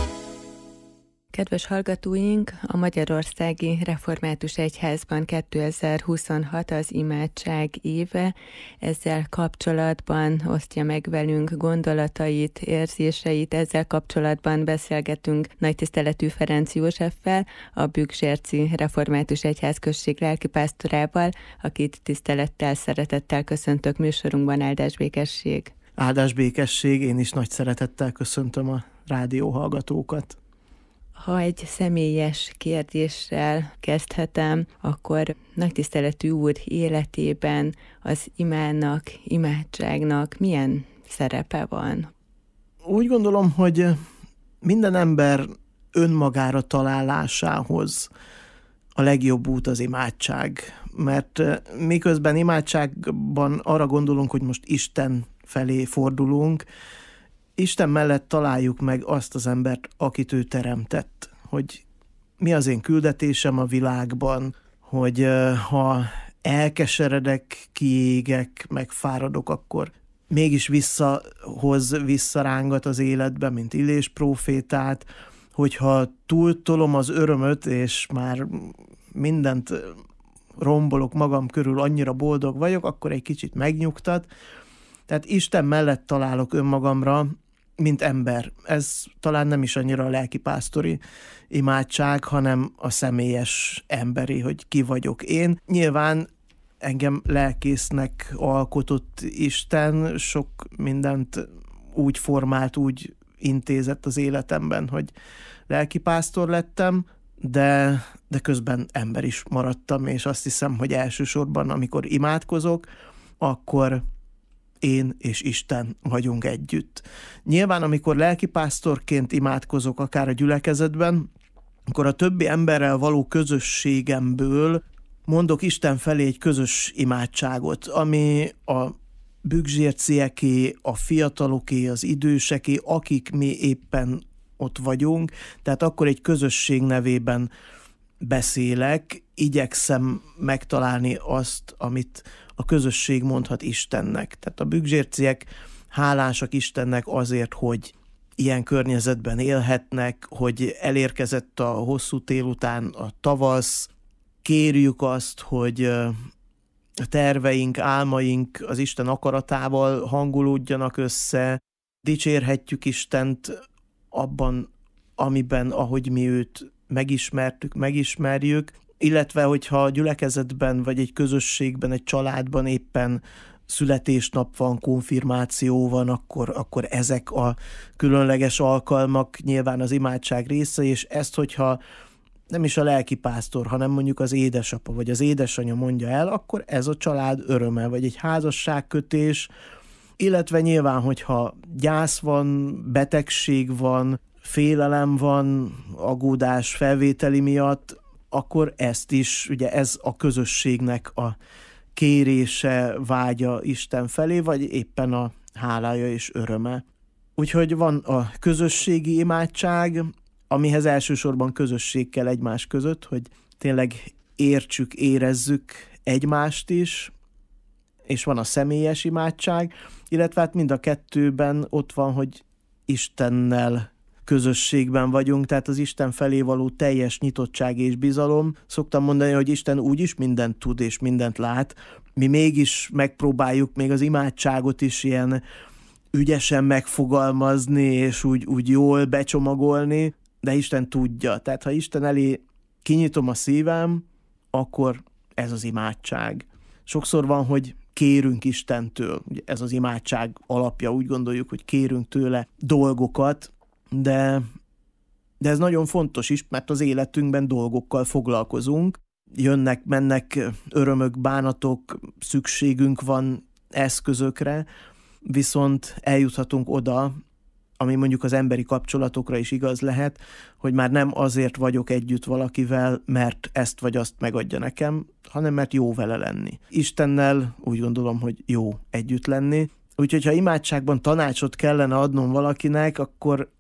Kedves hallgatóink, a Magyarországi Református Egyházban kétezer-huszonhat az imádság éve. Ezzel kapcsolatban osztja meg velünk gondolatait, érzéseit. Ezzel kapcsolatban beszélgetünk nagytiszteletű Ferenc Józseffel, a Bükk-Zsérci Református Egyház község lelkipásztorával, akit tisztelettel, szeretettel köszöntök műsorunkban. Áldás békesség! Áldás békesség, én is nagy szeretettel köszöntöm a rádió hallgatókat. Ha egy személyes kérdéssel kezdhetem, akkor nagytiszteletű úr életében az imának, imádságnak milyen szerepe van? Úgy gondolom, hogy minden ember önmagára találásához a legjobb út az imádság. Mert miközben imádságban arra gondolunk, hogy most Isten felé fordulunk, Isten mellett találjuk meg azt az embert, akit ő teremtett, hogy mi az én küldetésem a világban, hogy ha elkeseredek, kiégek, megfáradok, akkor mégis visszahoz, visszarángat az életbe, mint Illés prófétát, hogyha túltolom az örömöt, és már mindent rombolok magam körül, annyira boldog vagyok, akkor egy kicsit megnyugtat. Tehát Isten mellett találok önmagamra, mint ember. Ez talán nem is annyira a lelkipásztori imádság, hanem a személyes emberi, hogy ki vagyok én. Nyilván engem lelkésznek alkotott Isten, sok mindent úgy formált, úgy intézett az életemben, hogy lelkipásztor lettem, de, de közben ember is maradtam, és azt hiszem, hogy elsősorban, amikor imádkozok, akkor én és Isten vagyunk együtt. Nyilván, amikor lelkipásztorként imádkozok, akár a gyülekezetben, akkor a többi emberrel való közösségemből mondok Isten felé egy közös imádságot, ami a Bükk-Zsércieké, a fiataloké, az időseké, akik mi éppen ott vagyunk, tehát akkor egy közösség nevében beszélek, igyekszem megtalálni azt, amit a közösség mondhat Istennek. Tehát a Bükk-Zsérciek hálásak Istennek azért, hogy ilyen környezetben élhetnek, hogy elérkezett a hosszú tél után a tavasz. Kérjük azt, hogy a terveink, álmaink az Isten akaratával hangolódjanak össze. Dicsérhetjük Istent abban, amiben, ahogy mi őt megismertük, megismerjük, illetve hogyha a gyülekezetben, vagy egy közösségben, egy családban éppen születésnap van, konfirmáció van, akkor, akkor ezek a különleges alkalmak nyilván az imádság része, és ezt, hogyha nem is a lelkipásztor, hanem mondjuk az édesapa vagy az édesanyja mondja el, akkor ez a család öröme, vagy egy házasságkötés, illetve nyilván, hogyha gyász van, betegség van, félelem van, aggódás felvételi miatt, akkor ezt is, ugye ez a közösségnek a kérése, vágya Isten felé, vagy éppen a hálája és öröme. Úgyhogy van a közösségi imádság, amihez elsősorban közösség kell egymás között, hogy tényleg értsük, érezzük egymást is, és van a személyes imádság, illetve hát mind a kettőben ott van, hogy Istennel közösségben vagyunk, tehát az Isten felé való teljes nyitottság és bizalom. Szoktam mondani, hogy Isten úgyis mindent tud és mindent lát. Mi mégis megpróbáljuk még az imádságot is ilyen ügyesen megfogalmazni, és úgy, úgy jól becsomagolni, de Isten tudja. Tehát ha Isten elé kinyitom a szívem, akkor ez az imádság. Sokszor van, hogy kérünk Istentől. Ez az imádság alapja, úgy gondoljuk, hogy kérünk tőle dolgokat, de, de ez nagyon fontos is, mert az életünkben dolgokkal foglalkozunk. Jönnek, mennek örömök, bánatok, szükségünk van eszközökre, viszont eljuthatunk oda, ami mondjuk az emberi kapcsolatokra is igaz lehet, hogy már nem azért vagyok együtt valakivel, mert ezt vagy azt megadja nekem, hanem mert jó vele lenni. Istennel úgy gondolom, hogy jó együtt lenni. Úgyhogy ha imádságban tanácsot kellene adnom valakinek, akkor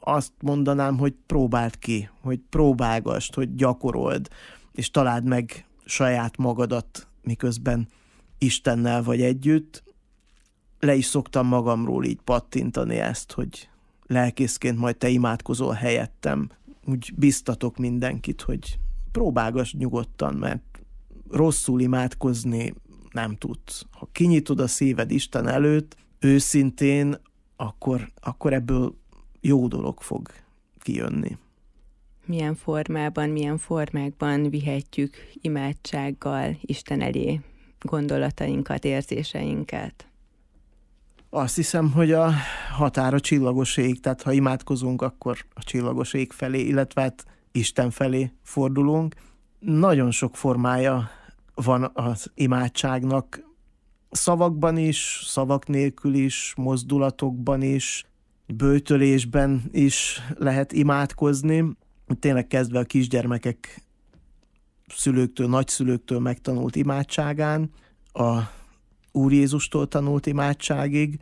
azt mondanám, hogy próbáld ki, hogy próbálgasd, hogy gyakorold, és találd meg saját magadat, miközben Istennel vagy együtt. Le is szoktam magamról így pattintani ezt, hogy lelkészként majd te imádkozol helyettem. Úgy biztatok mindenkit, hogy próbálgass nyugodtan, mert rosszul imádkozni nem tudsz. Ha kinyitod a szíved Isten előtt, őszintén, akkor, akkor ebből jó dolog fog kijönni. Milyen formában, milyen formákban vihetjük imádsággal Isten elé gondolatainkat, érzéseinket? Azt hiszem, hogy a határ a csillagos ég, tehát ha imádkozunk, akkor a csillagos ég felé, illetve hát Isten felé fordulunk. Nagyon sok formája van az imádságnak, szavakban is, szavak nélkül is, mozdulatokban is, böjtölésben is lehet imádkozni. Tényleg kezdve a kisgyermekek szülőktől, nagyszülőktől megtanult imádságán, a Úr Jézustól tanult imádságig,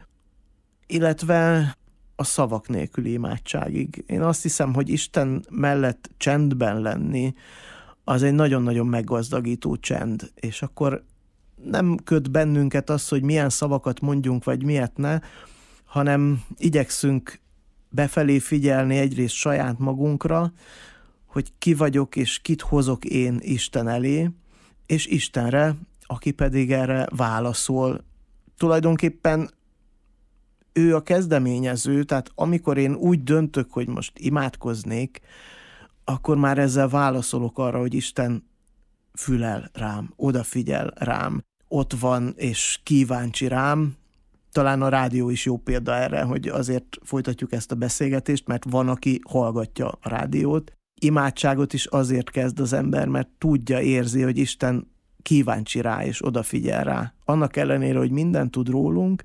illetve a szavak nélküli imádságig. Én azt hiszem, hogy Isten mellett csendben lenni, az egy nagyon-nagyon meggazdagító csend, és akkor nem köt bennünket az, hogy milyen szavakat mondjunk, vagy miért ne, hanem igyekszünk befelé figyelni egyrészt saját magunkra, hogy ki vagyok és kit hozok én Isten elé, és Istenre, aki pedig erre válaszol. Tulajdonképpen ő a kezdeményező, tehát amikor én úgy döntök, hogy most imádkoznék, akkor már ezzel válaszolok arra, hogy Isten fülel rám, odafigyel rám, ott van és kíváncsi rám. Talán a rádió is jó példa erre, hogy azért folytatjuk ezt a beszélgetést, mert van, aki hallgatja a rádiót. Imádságot is azért kezd az ember, mert tudja, érzi, hogy Isten kíváncsi rá és odafigyel rá. Annak ellenére, hogy mindent tud rólunk,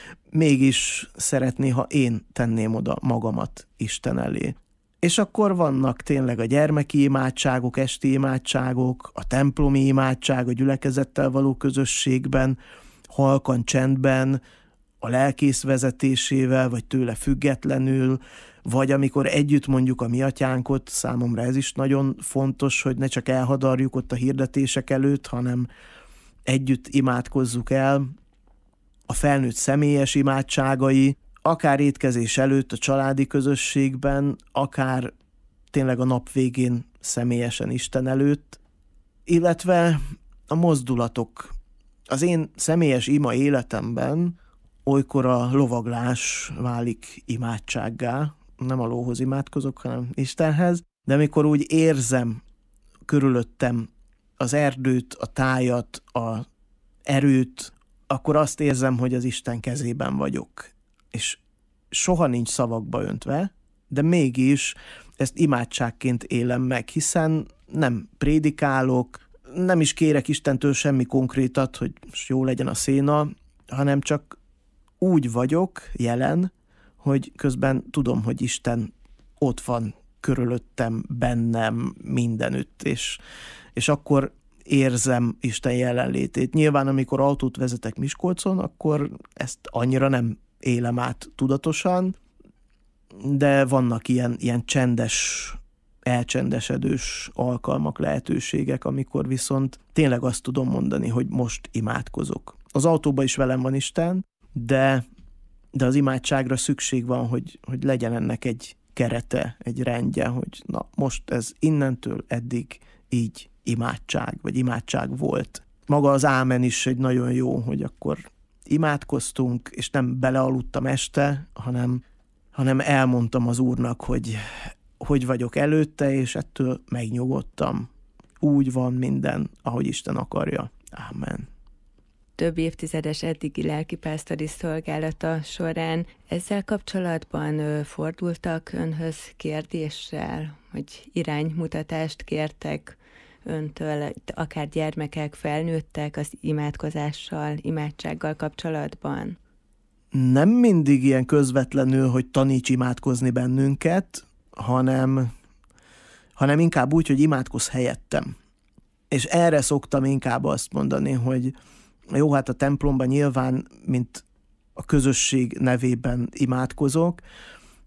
mégis szeretné, ha én tenném oda magamat Isten elé. És akkor vannak tényleg a gyermeki imádságok, esti imádságok, a templomi imádság, a gyülekezettel való közösségben, halkan csendben, a lelkész vezetésével, vagy tőle függetlenül, vagy amikor együtt mondjuk a mi atyánkot, számomra ez is nagyon fontos, hogy ne csak elhadarjuk ott a hirdetések előtt, hanem együtt imádkozzuk el. A felnőtt személyes imádságai, akár étkezés előtt a családi közösségben, akár tényleg a nap végén személyesen Isten előtt, illetve a mozdulatok. Az én személyes ima életemben olykor a lovaglás válik imádsággá, nem a lóhoz imádkozok, hanem Istenhez, de amikor úgy érzem körülöttem az erdőt, a tájat, a erőt, akkor azt érzem, hogy az Isten kezében vagyok. És soha nincs szavakba öntve, de mégis ezt imádságként élem meg, hiszen nem prédikálok, nem is kérek Istentől semmi konkrétat, hogy most jó legyen a széna, hanem csak úgy vagyok jelen, hogy közben tudom, hogy Isten ott van körülöttem, bennem, mindenütt, és, és akkor érzem Isten jelenlétét. Nyilván, amikor autót vezetek Miskolcon, akkor ezt annyira nem élem át tudatosan, de vannak ilyen, ilyen csendes, elcsendesedős alkalmak, lehetőségek, amikor viszont tényleg azt tudom mondani, hogy most imádkozok. Az autóban is velem van Isten, de, de az imádságra szükség van, hogy, hogy legyen ennek egy kerete, egy rendje, hogy na most ez innentől eddig így imádság, vagy imádság volt. Maga az ámen is egy nagyon jó, hogy akkor imádkoztunk, és nem belealudtam este, hanem, hanem elmondtam az Úrnak, hogy hogy vagyok előtte, és ettől megnyugodtam. Úgy van minden, ahogy Isten akarja. Ámen. Több évtizedes eddigi lelkipásztori szolgálata során ezzel kapcsolatban fordultak önhöz kérdéssel, hogy iránymutatást kértek öntől, akár gyermekek, felnőttek az imádkozással, imádsággal kapcsolatban? Nem mindig ilyen közvetlenül, hogy taníts imádkozni bennünket, hanem, hanem inkább úgy, hogy imádkozz helyettem. És erre szoktam inkább azt mondani, hogy jó, hát a templomban nyilván, mint a közösség nevében imádkozok,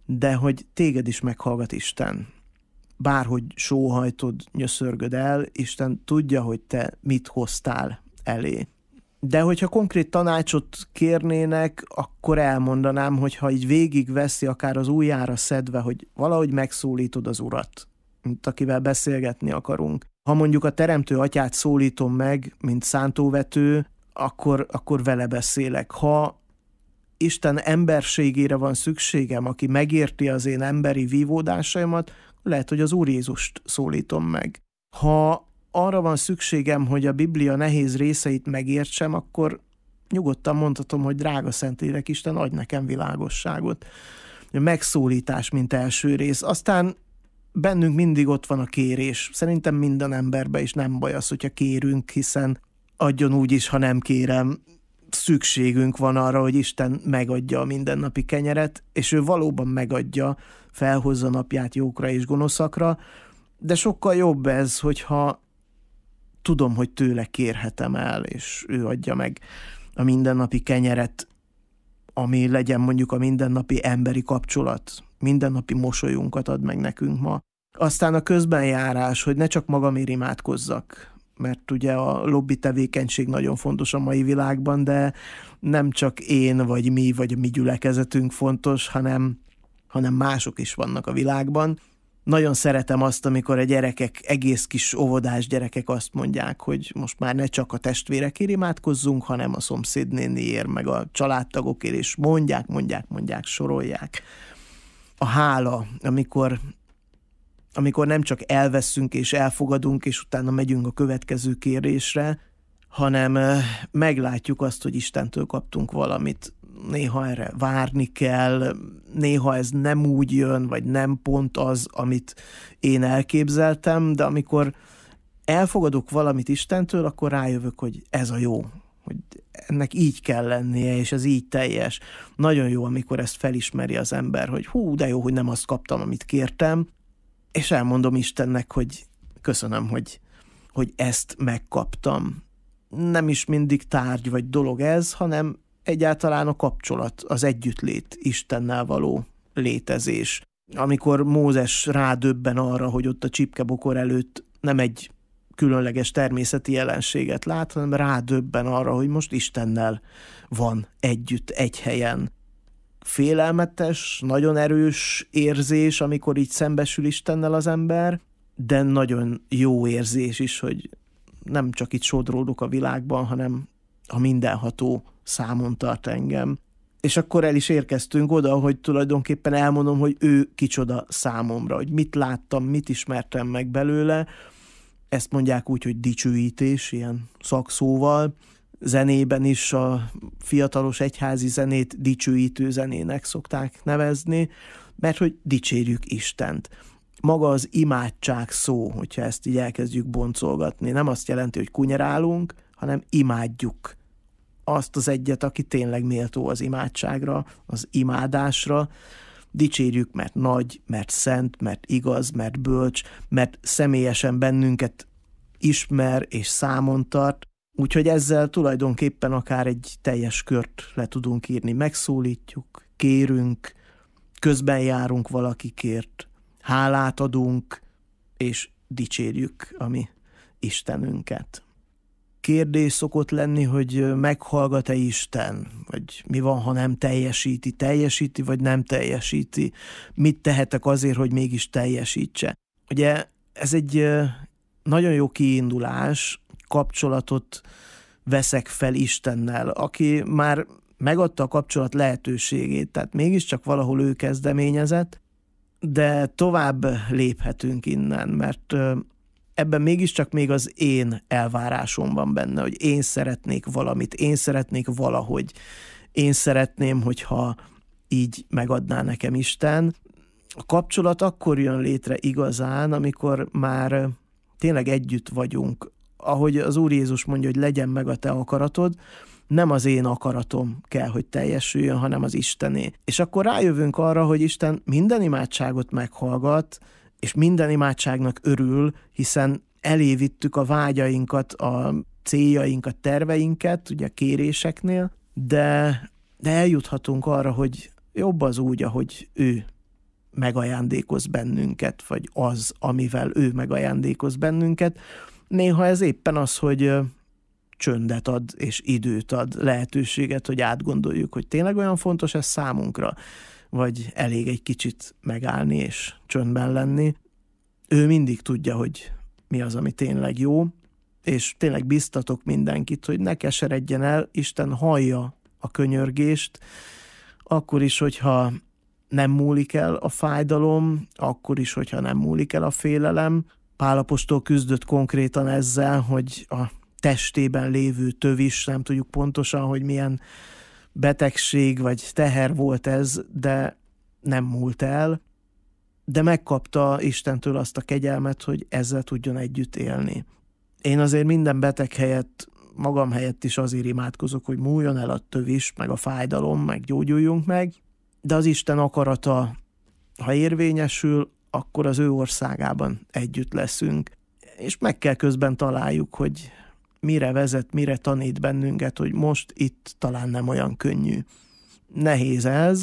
de hogy téged is meghallgat Isten. Bárhogy sóhajtod, nyöszörgöd el, Isten tudja, hogy te mit hoztál elé. De hogyha konkrét tanácsot kérnének, akkor elmondanám, hogy ha így végigveszi, akár az ujjára szedve, hogy valahogy megszólítod az Urat, mint akivel beszélgetni akarunk. Ha mondjuk a Teremtő Atyát szólítom meg, mint szántóvető, akkor, akkor vele beszélek. Ha Isten emberségére van szükségem, aki megérti az én emberi vívódásaimat, lehet, hogy az Úr Jézust szólítom meg. Ha arra van szükségem, hogy a Biblia nehéz részeit megértsem, akkor nyugodtan mondhatom, hogy drága Szentlélek Isten, adj nekem világosságot. A megszólítás, mint első rész. Aztán bennünk mindig ott van a kérés. Szerintem minden emberben is nem baj az, hogyha kérünk, hiszen adjon úgy is, ha nem kérem. Szükségünk van arra, hogy Isten megadja a mindennapi kenyeret, és ő valóban megadja, felhozza napját jókra és gonoszakra, de sokkal jobb ez, hogyha tudom, hogy tőle kérhetem el, és ő adja meg a mindennapi kenyeret, ami legyen mondjuk a mindennapi emberi kapcsolat, mindennapi mosolyunkat ad meg nekünk ma. Aztán a közbenjárás, hogy ne csak magamért imádkozzak, mert ugye a lobby tevékenység nagyon fontos a mai világban, de nem csak én, vagy mi, vagy a mi gyülekezetünk fontos, hanem, hanem mások is vannak a világban. Nagyon szeretem azt, amikor a gyerekek, egész kis óvodás gyerekek azt mondják, hogy most már ne csak a testvérekért imádkozzunk, hanem a szomszédnéniért, meg a családtagokért, és mondják, mondják, mondják, sorolják. A hála, amikor, amikor nem csak elveszünk és elfogadunk, és utána megyünk a következő kérésre, hanem meglátjuk azt, hogy Istentől kaptunk valamit. Néha erre várni kell, néha ez nem úgy jön, vagy nem pont az, amit én elképzeltem, de amikor elfogadok valamit Istentől, akkor rájövök, hogy ez a jó, hogy ennek így kell lennie, és ez így teljes. Nagyon jó, amikor ezt felismeri az ember, hogy hú, de jó, hogy nem azt kaptam, amit kértem, és elmondom Istennek, hogy köszönöm, hogy, hogy ezt megkaptam. Nem is mindig tárgy vagy dolog ez, hanem egyáltalán a kapcsolat, az együttlét, Istennel való létezés. Amikor Mózes rádöbben arra, hogy ott a csipkebokor előtt nem egy különleges természeti jelenséget lát, hanem rádöbben arra, hogy most Istennel van együtt, egy helyen. Félelmetes, nagyon erős érzés, amikor így szembesül Istennel az ember, de nagyon jó érzés is, hogy nem csak itt sodródok a világban, hanem a mindenható számon tart engem. És akkor el is érkeztünk oda, hogy tulajdonképpen elmondom, hogy ő kicsoda számomra, hogy mit láttam, mit ismertem meg belőle. Ezt mondják úgy, hogy dicsőítés, ilyen szakszóval. Zenében is a fiatalos egyházi zenét dicsőítő zenének szokták nevezni, mert hogy dicsérjük Istent. Maga az imádság szó, hogyha ezt így elkezdjük boncolgatni, nem azt jelenti, hogy kunyerálunk, hanem imádjuk azt az egyet, aki tényleg méltó az imádságra, az imádásra. Dicsérjük, mert nagy, mert szent, mert igaz, mert bölcs, mert személyesen bennünket ismer és számon tart. Úgyhogy ezzel tulajdonképpen akár egy teljes kört le tudunk írni. Megszólítjuk, kérünk, közben járunk valakikért, hálát adunk, és dicsérjük a mi Istenünket. Kérdés szokott lenni, hogy meghallgat-e Isten, vagy mi van, ha nem teljesíti, teljesíti, vagy nem teljesíti, mit tehetek azért, hogy mégis teljesítse. Ugye ez egy nagyon jó kiindulás, kapcsolatot veszek fel Istennel, aki már megadta a kapcsolat lehetőségét, tehát mégiscsak valahol ő kezdeményezett, de tovább léphetünk innen, mert ebben mégiscsak még az én elvárásom van benne, hogy én szeretnék valamit, én szeretnék valahogy, én szeretném, hogyha így megadná nekem Isten. A kapcsolat akkor jön létre igazán, amikor már tényleg együtt vagyunk. Ahogy az Úr Jézus mondja, hogy legyen meg a te akaratod, nem az én akaratom kell, hogy teljesüljön, hanem az Istené. És akkor rájövünk arra, hogy Isten minden imádságot meghallgat, és minden imádságnak örül, hiszen elévittük a vágyainkat, a céljainkat, terveinket, ugye a kéréseknél, de, de eljuthatunk arra, hogy jobb az úgy, ahogy ő megajándékoz bennünket, vagy az, amivel ő megajándékoz bennünket. Néha ez éppen az, hogy csöndet ad és időt ad, lehetőséget, hogy átgondoljuk, hogy tényleg olyan fontos ez számunkra, vagy elég egy kicsit megállni és csöndben lenni. Ő mindig tudja, hogy mi az, ami tényleg jó, és tényleg biztatok mindenkit, hogy ne keseredjen el, Isten hallja a könyörgést, akkor is, hogyha nem múlik el a fájdalom, akkor is, hogyha nem múlik el a félelem. Pál apostol küzdött konkrétan ezzel, hogy a testében lévő tövis, nem tudjuk pontosan, hogy milyen betegség vagy teher volt ez, de nem múlt el, de megkapta Istentől azt a kegyelmet, hogy ezzel tudjon együtt élni. Én azért minden beteg helyett, magam helyett is azért imádkozok, hogy múljon el a tövis, meg a fájdalom, meg gyógyuljunk meg, de az Isten akarata, ha érvényesül, akkor az ő országában együtt leszünk, és meg kell közben találjuk, hogy mire vezet, mire tanít bennünket, hogy most itt talán nem olyan könnyű. Nehéz ez,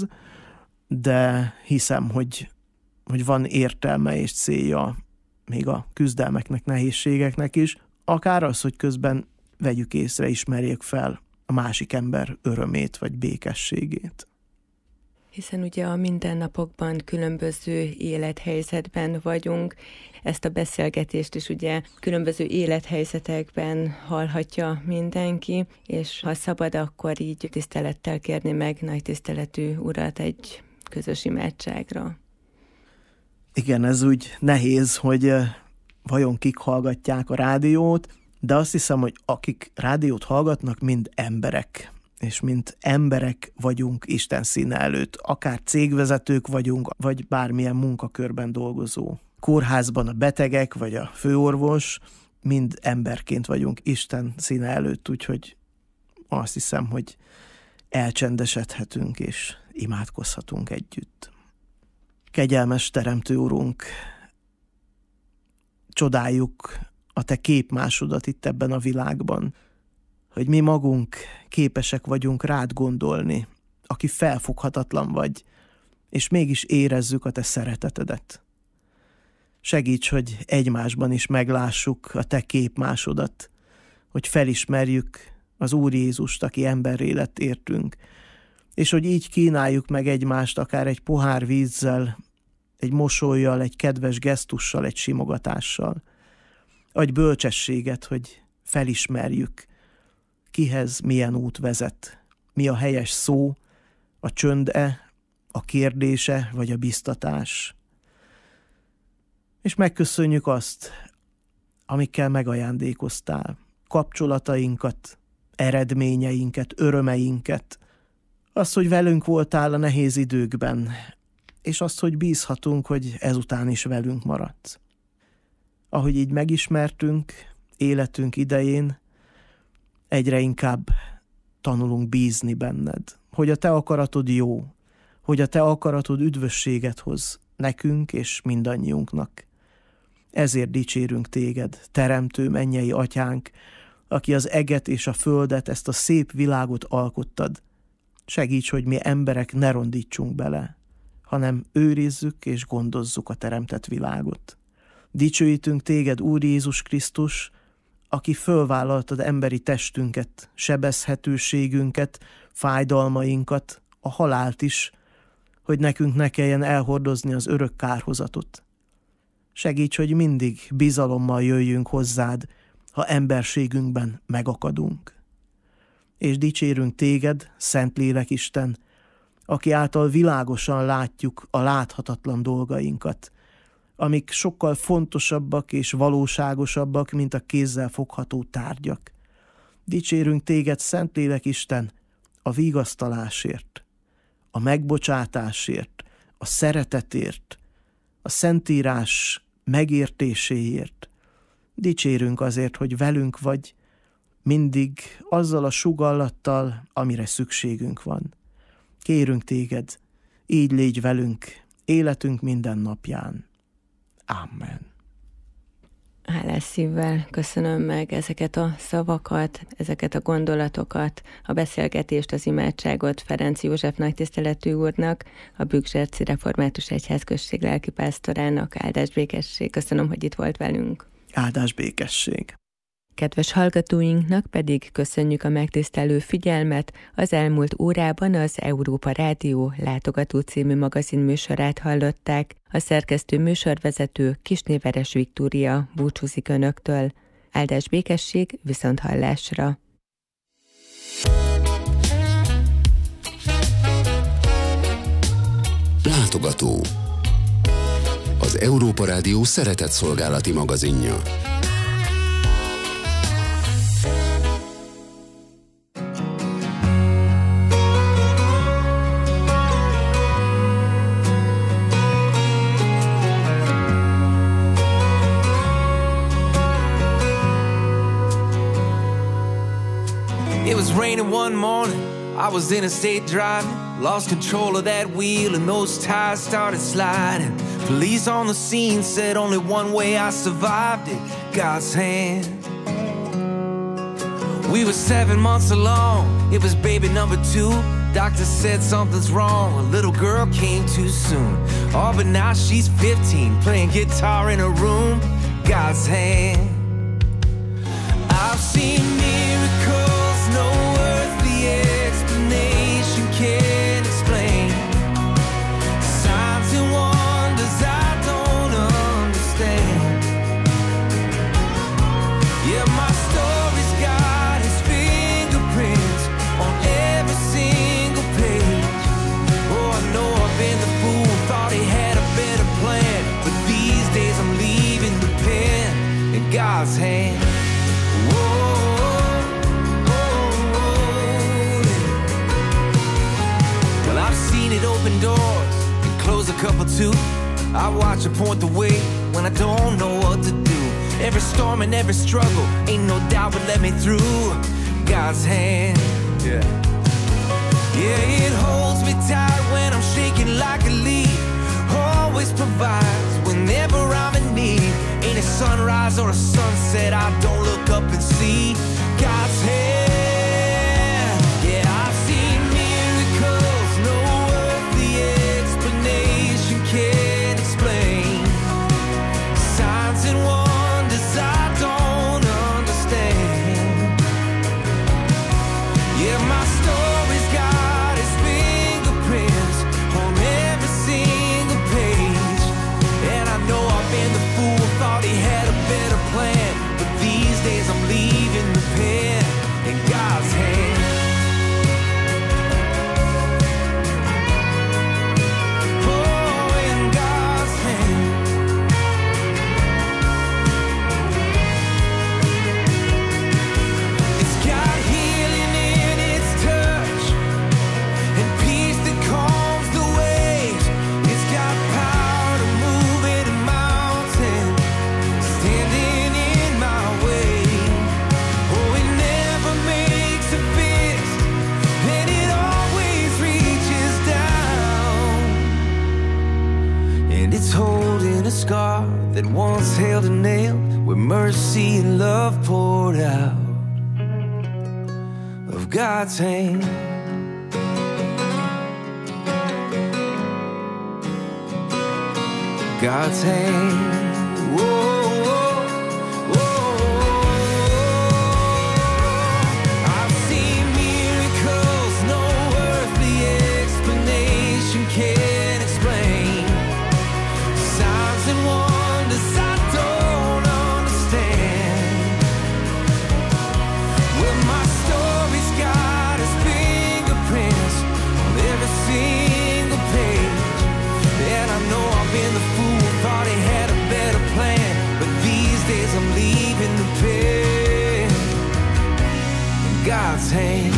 de hiszem, hogy, hogy van értelme és célja még a küzdelmeknek, nehézségeknek is, akár az, hogy közben vegyük észre, ismerjék fel a másik ember örömét vagy békességét. Hiszen ugye a mindennapokban különböző élethelyzetben vagyunk, ezt a beszélgetést is ugye különböző élethelyzetekben hallhatja mindenki, és ha szabad, akkor így tisztelettel kérni meg nagy tiszteletű Urat egy közös imádságra. Igen, ez úgy nehéz, hogy vajon kik hallgatják a rádiót, de azt hiszem, hogy akik rádiót hallgatnak, mind emberek. És mint emberek vagyunk Isten színe előtt, akár cégvezetők vagyunk, vagy bármilyen munkakörben dolgozó. Kórházban a betegek, vagy a főorvos, mind emberként vagyunk Isten színe előtt, úgyhogy azt hiszem, hogy elcsendesedhetünk és imádkozhatunk együtt. Kegyelmes Teremtő Urunk, csodáljuk a Te képmásodat itt ebben a világban, hogy mi magunk képesek vagyunk rád gondolni, aki felfoghatatlan vagy, és mégis érezzük a Te szeretetedet. Segíts, hogy egymásban is meglássuk a Te képmásodat, hogy felismerjük az Úr Jézust, aki emberré lett értünk, és hogy így kínáljuk meg egymást akár egy pohár vízzel, egy mosollyal, egy kedves gesztussal, egy simogatással. Adj bölcsességet, hogy felismerjük, kihez milyen út vezet, mi a helyes szó, a csönd-e, a kérdése vagy a biztatás. És megköszönjük azt, amikkel megajándékoztál, kapcsolatainkat, eredményeinket, örömeinket, azt, hogy velünk voltál a nehéz időkben, és azt, hogy bízhatunk, hogy ezután is velünk maradsz. Ahogy így megismertünk életünk idején, egyre inkább tanulunk bízni benned, hogy a Te akaratod jó, hogy a Te akaratod üdvösséget hoz nekünk és mindannyiunknak. Ezért dicsérünk Téged, Teremtő mennyei Atyánk, aki az eget és a földet, ezt a szép világot alkottad. Segíts, hogy mi emberek ne rondítsunk bele, hanem őrizzük és gondozzuk a teremtett világot. Dicsőítünk Téged, Úr Jézus Krisztus, aki fölvállaltad emberi testünket, sebezhetőségünket, fájdalmainkat, a halált is, hogy nekünk ne kelljen elhordozni az örök kárhozatot. Segíts, hogy mindig bizalommal jöjjünk hozzád, ha emberségünkben megakadunk. És dicsérünk Téged, Szentlélek Isten, aki által világosan látjuk a láthatatlan dolgainkat, amik sokkal fontosabbak és valóságosabbak, mint a kézzel fogható tárgyak. Dicsérünk Téged, Szentlélek Isten, a vigasztalásért, a megbocsátásért, a szeretetért, a Szentírás megértéséért. Dicsérünk azért, hogy velünk vagy, mindig azzal a sugallattal, amire szükségünk van. Kérünk Téged, így légy velünk, életünk minden napján. Amen. Hálás szívvel köszönöm meg ezeket a szavakat, ezeket a gondolatokat, a beszélgetést, az imádságot Ferenc József nagytiszteletű úrnak, a Bükzserci Református Egyházközség lelkipásztorának. Áldás békesség. Köszönöm, hogy itt volt velünk. Áldás békesség. Kedves hallgatóinknak pedig köszönjük a megtisztelő figyelmet. Az elmúlt órában az Európa Rádió Látogató című magazin műsorát hallották. A szerkesztő műsorvezető Kisné Veres Viktória búcsúzik önöktől. Áldás békesség, viszont hallásra. Látogató. Az Európa Rádió szeretett szolgálati magazinja. It was raining one morning, I was interstate driving, lost control of that wheel and those tires started sliding. Police on the scene said only one way I survived it, God's hand. We were seven months along, it was baby number two. Doctor said something's wrong, a little girl came too soon. Oh, but now she's fifteen, playing guitar in a room, God's hand. I've seen miracles no earthly explanation can explain. Signs and wonders I don't understand. Yeah, my story's got his fingerprints on every single page. Oh, I know I've been the fool, thought he had a better plan, but these days I'm leaving the pen in God's hand. Open doors and close a couple too. I watch her point the way when I don't know what to do. Every storm and every struggle, ain't no doubt would let me through. God's hand, yeah, yeah, it holds me tight when I'm shaking like a leaf. Always provides whenever I'm in need. Ain't a sunrise or a sunset I don't look up and see. God's hand. That once held a nail where mercy and love poured out of God's hand. God's hand. Whoa. God's hand.